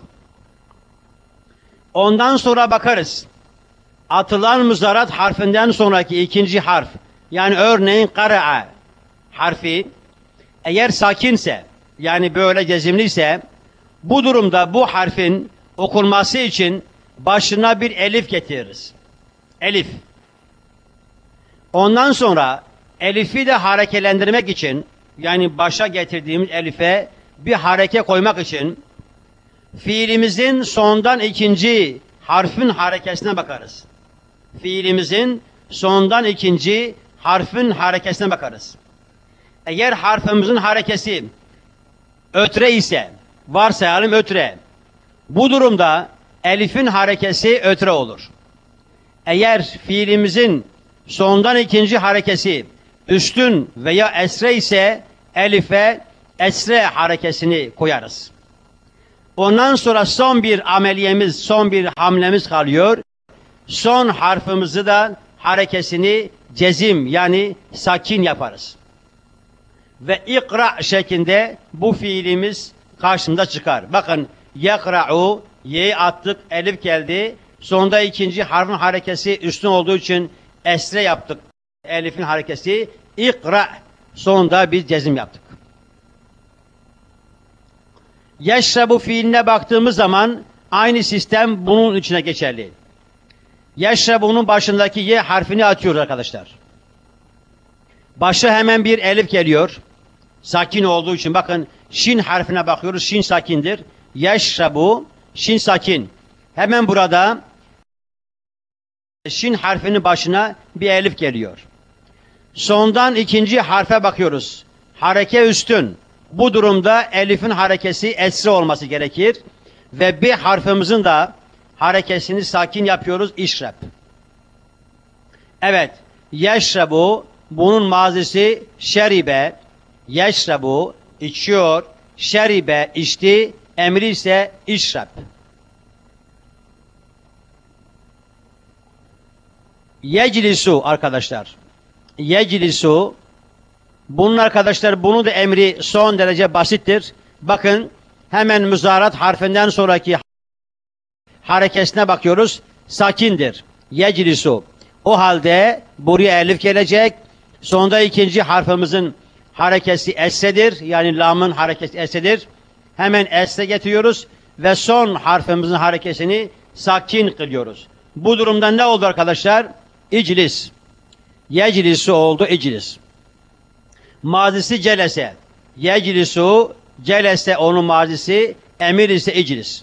[SPEAKER 1] Ondan sonra bakarız. Atılan muzarat harfinden sonraki ikinci harf, yani örneğin kara'a harfi eğer sakinse, yani böyle cezimliyse, bu durumda bu harfin okunması için başına bir elif getiririz. Elif. Ondan sonra elifi de harekelendirmek için, yani başa getirdiğimiz elife bir hareke koymak için fiilimizin sondan ikinci harfin harekesine bakarız. Fiilimizin sondan ikinci harfin harekesine bakarız. Eğer harfimizin harekesi ötre ise, varsayalım ötre, bu durumda elifin harekesi ötre olur. Eğer fiilimizin sondan ikinci harekesi üstün veya esre ise elife esre harekesini koyarız. Ondan sonra son bir ameliyemiz, son bir hamlemiz kalıyor. Son harfimizi de harekesini cezim, yani sakin yaparız. Ve ikra şeklinde bu fiilimiz karşımıza çıkar. Bakın yakra'u, y'yi attık, elif geldi. Sonunda ikinci harfin harekesi üstün olduğu için esre yaptık. Elifin harekesi ikra, sonunda biz cezim yaptık. Yeşrebu fiiline baktığımız zaman aynı sistem bunun içine geçerli. Yeşrebu'nun başındaki y harfini atıyoruz arkadaşlar. Başı hemen bir elif geliyor. Sakin olduğu için bakın şin harfine bakıyoruz. Şin sakindir. Yeşrebu, şin sakin. Hemen burada şin harfinin başına bir elif geliyor. Sondan ikinci harfe bakıyoruz. Hareke üstün. Bu durumda elifin harekesi esre olması gerekir. Ve B harfimizin de harekesini sakin yapıyoruz. İşrep. Evet. Yeşrebu, bunun mazisi şeribe. Yeşrebu, içiyor. Şeribe, içti. Emri ise işrep. Yeclisu arkadaşlar. Yeclisu, bunun arkadaşlar, bunun da emri son derece basittir. Bakın hemen müzarat harfinden sonraki harekesine bakıyoruz. Sakindir. Yeclisu. O halde buraya elif gelecek. Sonunda ikinci harfimizin harekesi essedir. Yani lamın harekesi essedir. Hemen esse getiriyoruz ve son harfimizin harekesini sakin kılıyoruz. Bu durumda ne oldu arkadaşlar? İclis. Yeclisu oldu, iclis. Mazisi celese. Yeclisu, celese onun mazisi, emir ise iclis.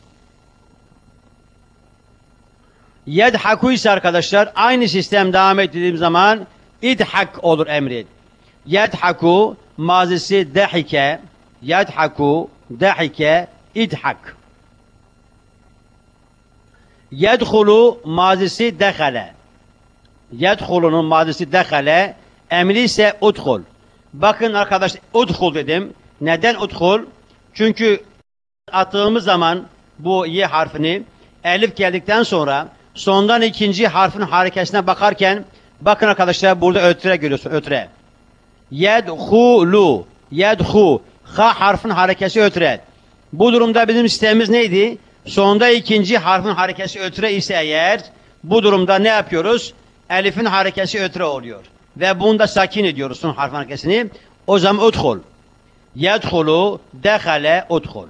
[SPEAKER 1] Yedhaku ise arkadaşlar aynı sistem devam ettiğim zaman idhak olur emri. Yedhaku mazisi dehike. Yedhaku, dehike, idhak. Yedhulu mazisi dehale. Yedhulunun mazisi dehale, emri ise udhul. Bakın arkadaşlar, udhul dedim. Neden udhul? Çünkü attığımız zaman bu y harfini elif geldikten sonra sondan ikinci harfin harekesine bakarken bakın arkadaşlar burada ötre görüyorsun, ötre. Yedhulu, yedhu, ha harfin harekesi ötre. Bu durumda bizim sistemimiz neydi? Sonda ikinci harfin harekesi ötre ise eğer bu durumda ne yapıyoruz? Elifin harekesi ötre oluyor. Ve bunu da sakin ediyoruz son harfin harekesini. O zaman udhul. Yedhulu, dehale, udhul.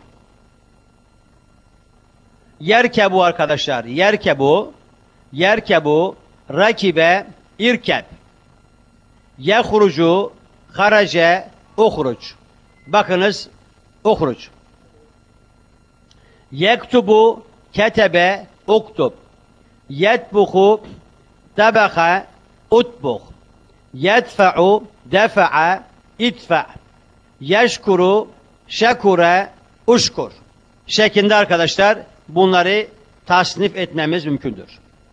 [SPEAKER 1] Yerkebu arkadaşlar. Yerkebu. Yerkebu rakibe, irkeb. Yehrucu, harace, uhruc. Bakınız, uhruc. Yektubu, ketebe, uktub. Yetbuhu, tebeha, utbuh. Yedfa'u, defa'a, idfa'. Yeşkuru, şekure, uşkur. Şeklinde arkadaşlar bunları tasnif etmemiz mümkündür.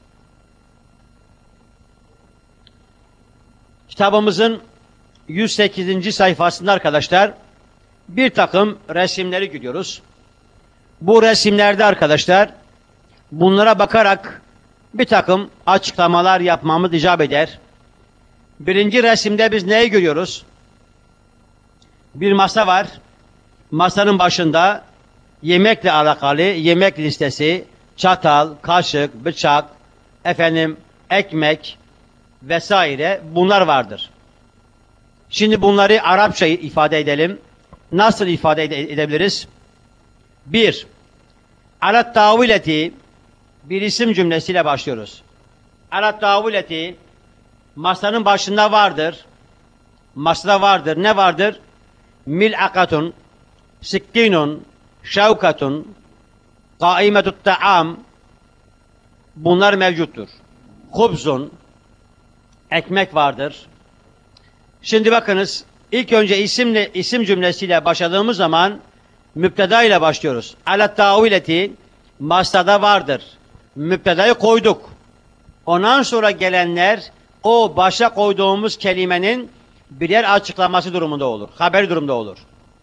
[SPEAKER 1] Kitabımızın 108. sayfasında arkadaşlar bir takım resimleri görüyoruz. Bu resimlerde arkadaşlar bunlara bakarak bir takım açıklamalar yapmamız icap eder. Birinci resimde biz neyi görüyoruz? Bir masa var. Masanın başında yemekle alakalı yemek listesi, çatal, kaşık, bıçak, ekmek vesaire bunlar vardır. Şimdi bunları Arapça ifade edelim. Nasıl ifade edebiliriz? Bir, alat tavileti bir isim cümlesiyle başlıyoruz. Alat tavileti masanın başında vardır. Masada vardır. Ne vardır? Mil'akatun, sikkinun, şevkatun, kaimetut ta'am bunlar mevcuttur. Hubzun, ekmek vardır. Şimdi bakınız, ilk önce isim cümlesiyle başladığımız zaman müpteda ile başlıyoruz. Alat tavileti masada vardır. Müptedayı koyduk. Ondan sonra gelenler o başa koyduğumuz kelimenin birer açıklaması durumunda olur. Haber durumunda olur.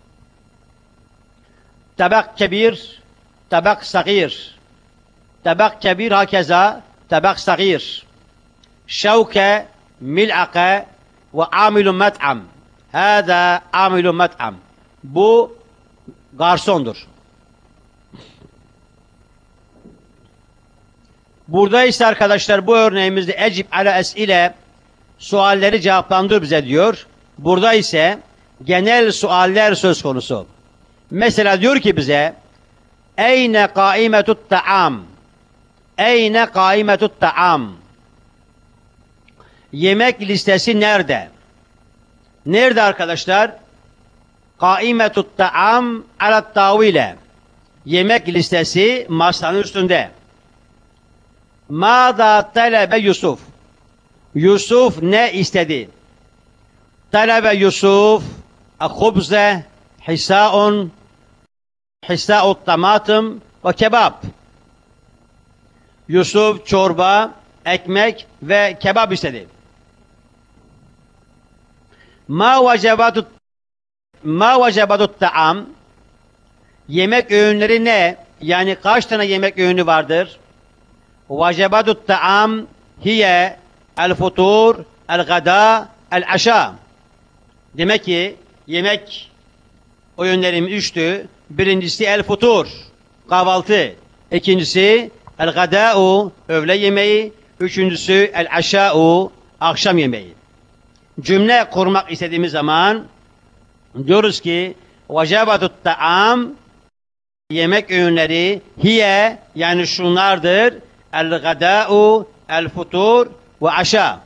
[SPEAKER 1] Tabak kebir, tabak sagir. Tabak kebir hakeza, tabak sagir. Şevke, mil'ake ve amilun met'am. Hâdâ amilun met'am. Bu garsondur. Burada ise arkadaşlar bu örneğimizde ecib ala es'ile sualleri cevaplandır bize diyor. Burada ise genel sualler söz konusu. Mesela diyor ki bize eyne kaimetut ta'am. Eyne kaimetut ta'am. Yemek listesi nerede? Nerede arkadaşlar? Kaimetut ta'am alat tavile. Yemek listesi masanın üstünde. Mâdâ talebe Yusuf. Yusuf ne istedi? Talebe Yusuf khubze, hisâ'ut tamatım ve kebap. Yusuf çorba, ekmek ve kebap istedi. Ma vecebatut ta'am. Yemek öğünleri ne? Yani kaç tane yemek öğünü vardır? Vecebatut ta'am hiye el-futur, el-gada, el-aşa. Demek ki yemek öğünlerimiz üçtü. Birincisi el-futur, kahvaltı. İkincisi el-gada'u, öğle yemeği. Üçüncüsü el-aşa'u, akşam yemeği. Cümle kurmak istediğimiz zaman diyoruz ki vecebatut ta'am yemek öğünleri hiye yani şunlardır el-gada'u, el-futur ve aşa.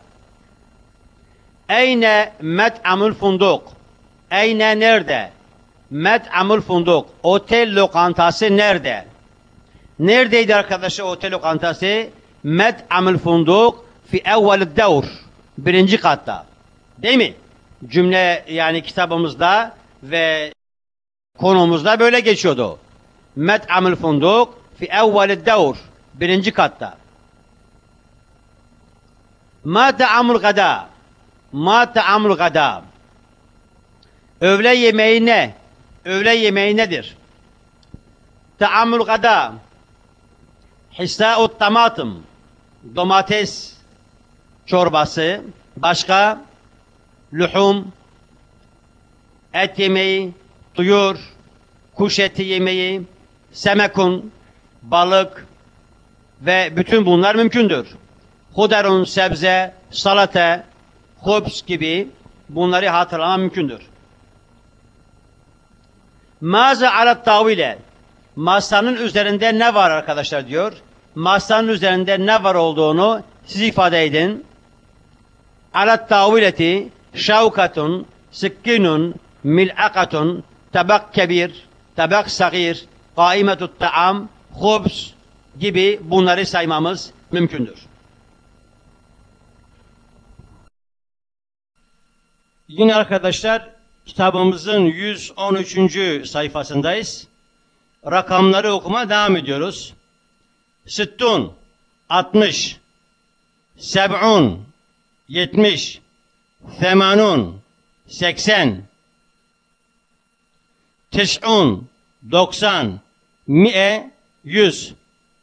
[SPEAKER 1] Eyne met'amul funduk. Eyne nerede? Met'amul funduk. Otel lokantası nerede? Neredeydi arkadaşlar otel lokantası? Met'amul funduk fi evvelid devr. Birinci katta. Değil mi? Cümle yani kitabımızda ve konumuzda böyle geçiyordu. Met'amul funduk fi evvelid devr. Birinci katta. Ma ta'amul gada. Ma ta'amul gada. Öğle yemeği ne? Öğle yemeği nedir? Ta'amul gada. Hisâ'ut tamatım. Domates çorbası. Başka? Luhum. Et yemeği. Tuyur. Kuş eti yemeği. Semekun. Balık. Ve bütün bunlar mümkündür. Hudarun sebze, salata, hubs gibi bunları hatırlama mümkündür. Maza alat tavile. Masanın üzerinde ne var arkadaşlar diyor. Masanın üzerinde ne var olduğunu siz ifade edin. Alat tavileti şavkatun, sikkinun, mil'akatun, tabak kebir, tabak sagir, kaimetut ta'am, hubs gibi bunları saymamız mümkündür. Yine arkadaşlar kitabımızın 113. sayfasındayız. Rakamları okuma devam ediyoruz. Sittun 60, seb'un 70, semanun 80, tis'un 90, mi'e 100.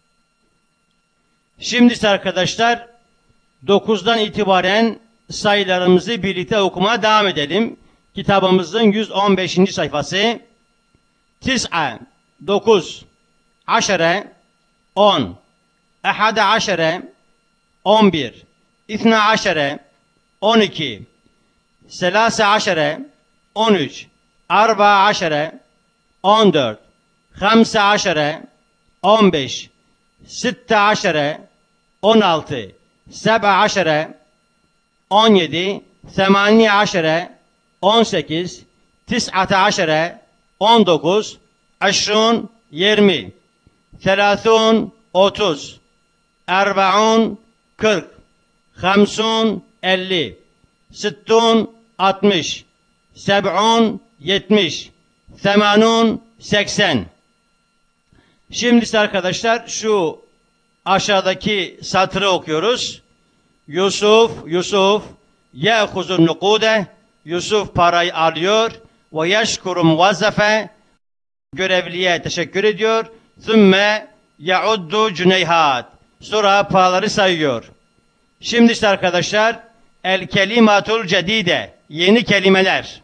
[SPEAKER 1] Şimdi ise arkadaşlar 9'dan itibaren sayılarımızı birlikte okumaya devam edelim. Kitabımızın 115. sayfası. Tis'a 9, aşere 10, ehade aşere 11, İthna aşere 12, selase aşere 13, arba aşere 14, hamse aşere 15, sitte aşere 16, sebe aşere 17, semaniye aşere 18, tis'ate aşere 19, aşrun 20, selâthûn 30, erba'un 40, hamsun 50, sittun 60, seb'un 70, semanun 80. Şimdi ise arkadaşlar şu aşağıdaki satırı okuyoruz. Yusuf ye'khuzun nukude, Yusuf parayı alıyor ve yeşkuru muvazzafe, görevliye teşekkür ediyor. Sümme ya'uddu cüneyhat, sonra paraları sayıyor. Şimdi işte arkadaşlar el kelimatul cedide, yeni kelimeler.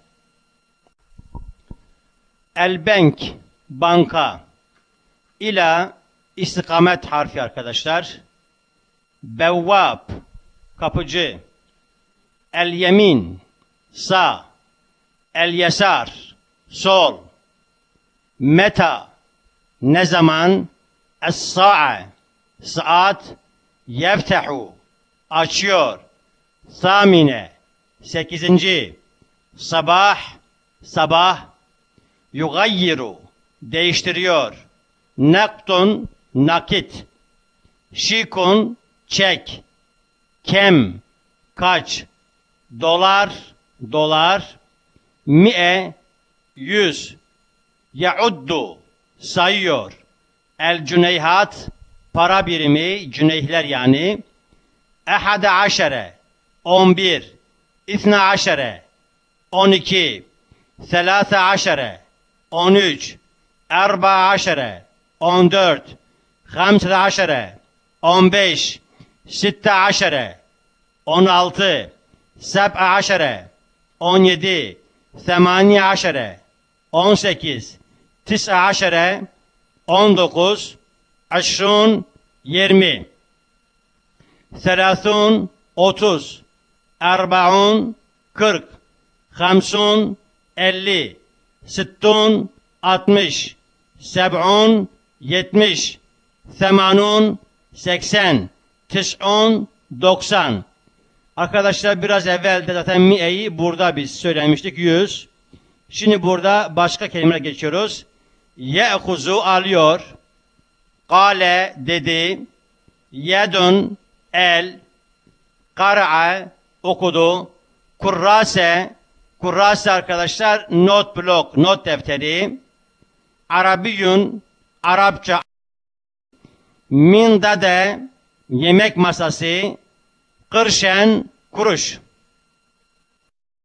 [SPEAKER 1] El bank, banka. İla istikamet harfi arkadaşlar. Bevvab, kapıcı. El yemin, sağ. El yesar, sol. Meta, ne zaman. Es-sa'a, saat. Yeftehu, açıyor. Samine, 8. Sabah, sabah. Yugayyiru, değiştiriyor. Naktun, nakit. Şikun, çek. Kem, kaç. Dolar, dolar. Mi'e, 100. Yauddu, sayıyor. El cüneyhat, para birimi, cüneyhler yani. Ehade aşere, 11. İthna aşere, 12. Selâse aşere, 13. Erba aşere, 14. Hamse aşere, 15. Sitte aşere, 16. Seb'a aşere, 17. Semaniye aşere, 18. Tis'a aşere, 19. Aşrun, 20. Selâthûn, 30. Erba'un, 40. Hamsun, 50. Sittun, 60. Seb'un, 70. Semanun, 80. Tis'un, 90. Arkadaşlar biraz evvel de zaten mi'eyi burada biz söylemiştik, 100. Şimdi burada başka kelimeler geçiyoruz. Ye'huzu, alıyor. Kale, dedi. Yedun, el. Kara'a, okudu. Kurrase, kurrase arkadaşlar not blok, not defteri. Arabiyun, Arapça. Mindade, yemek masası. Kırşen, kuruş.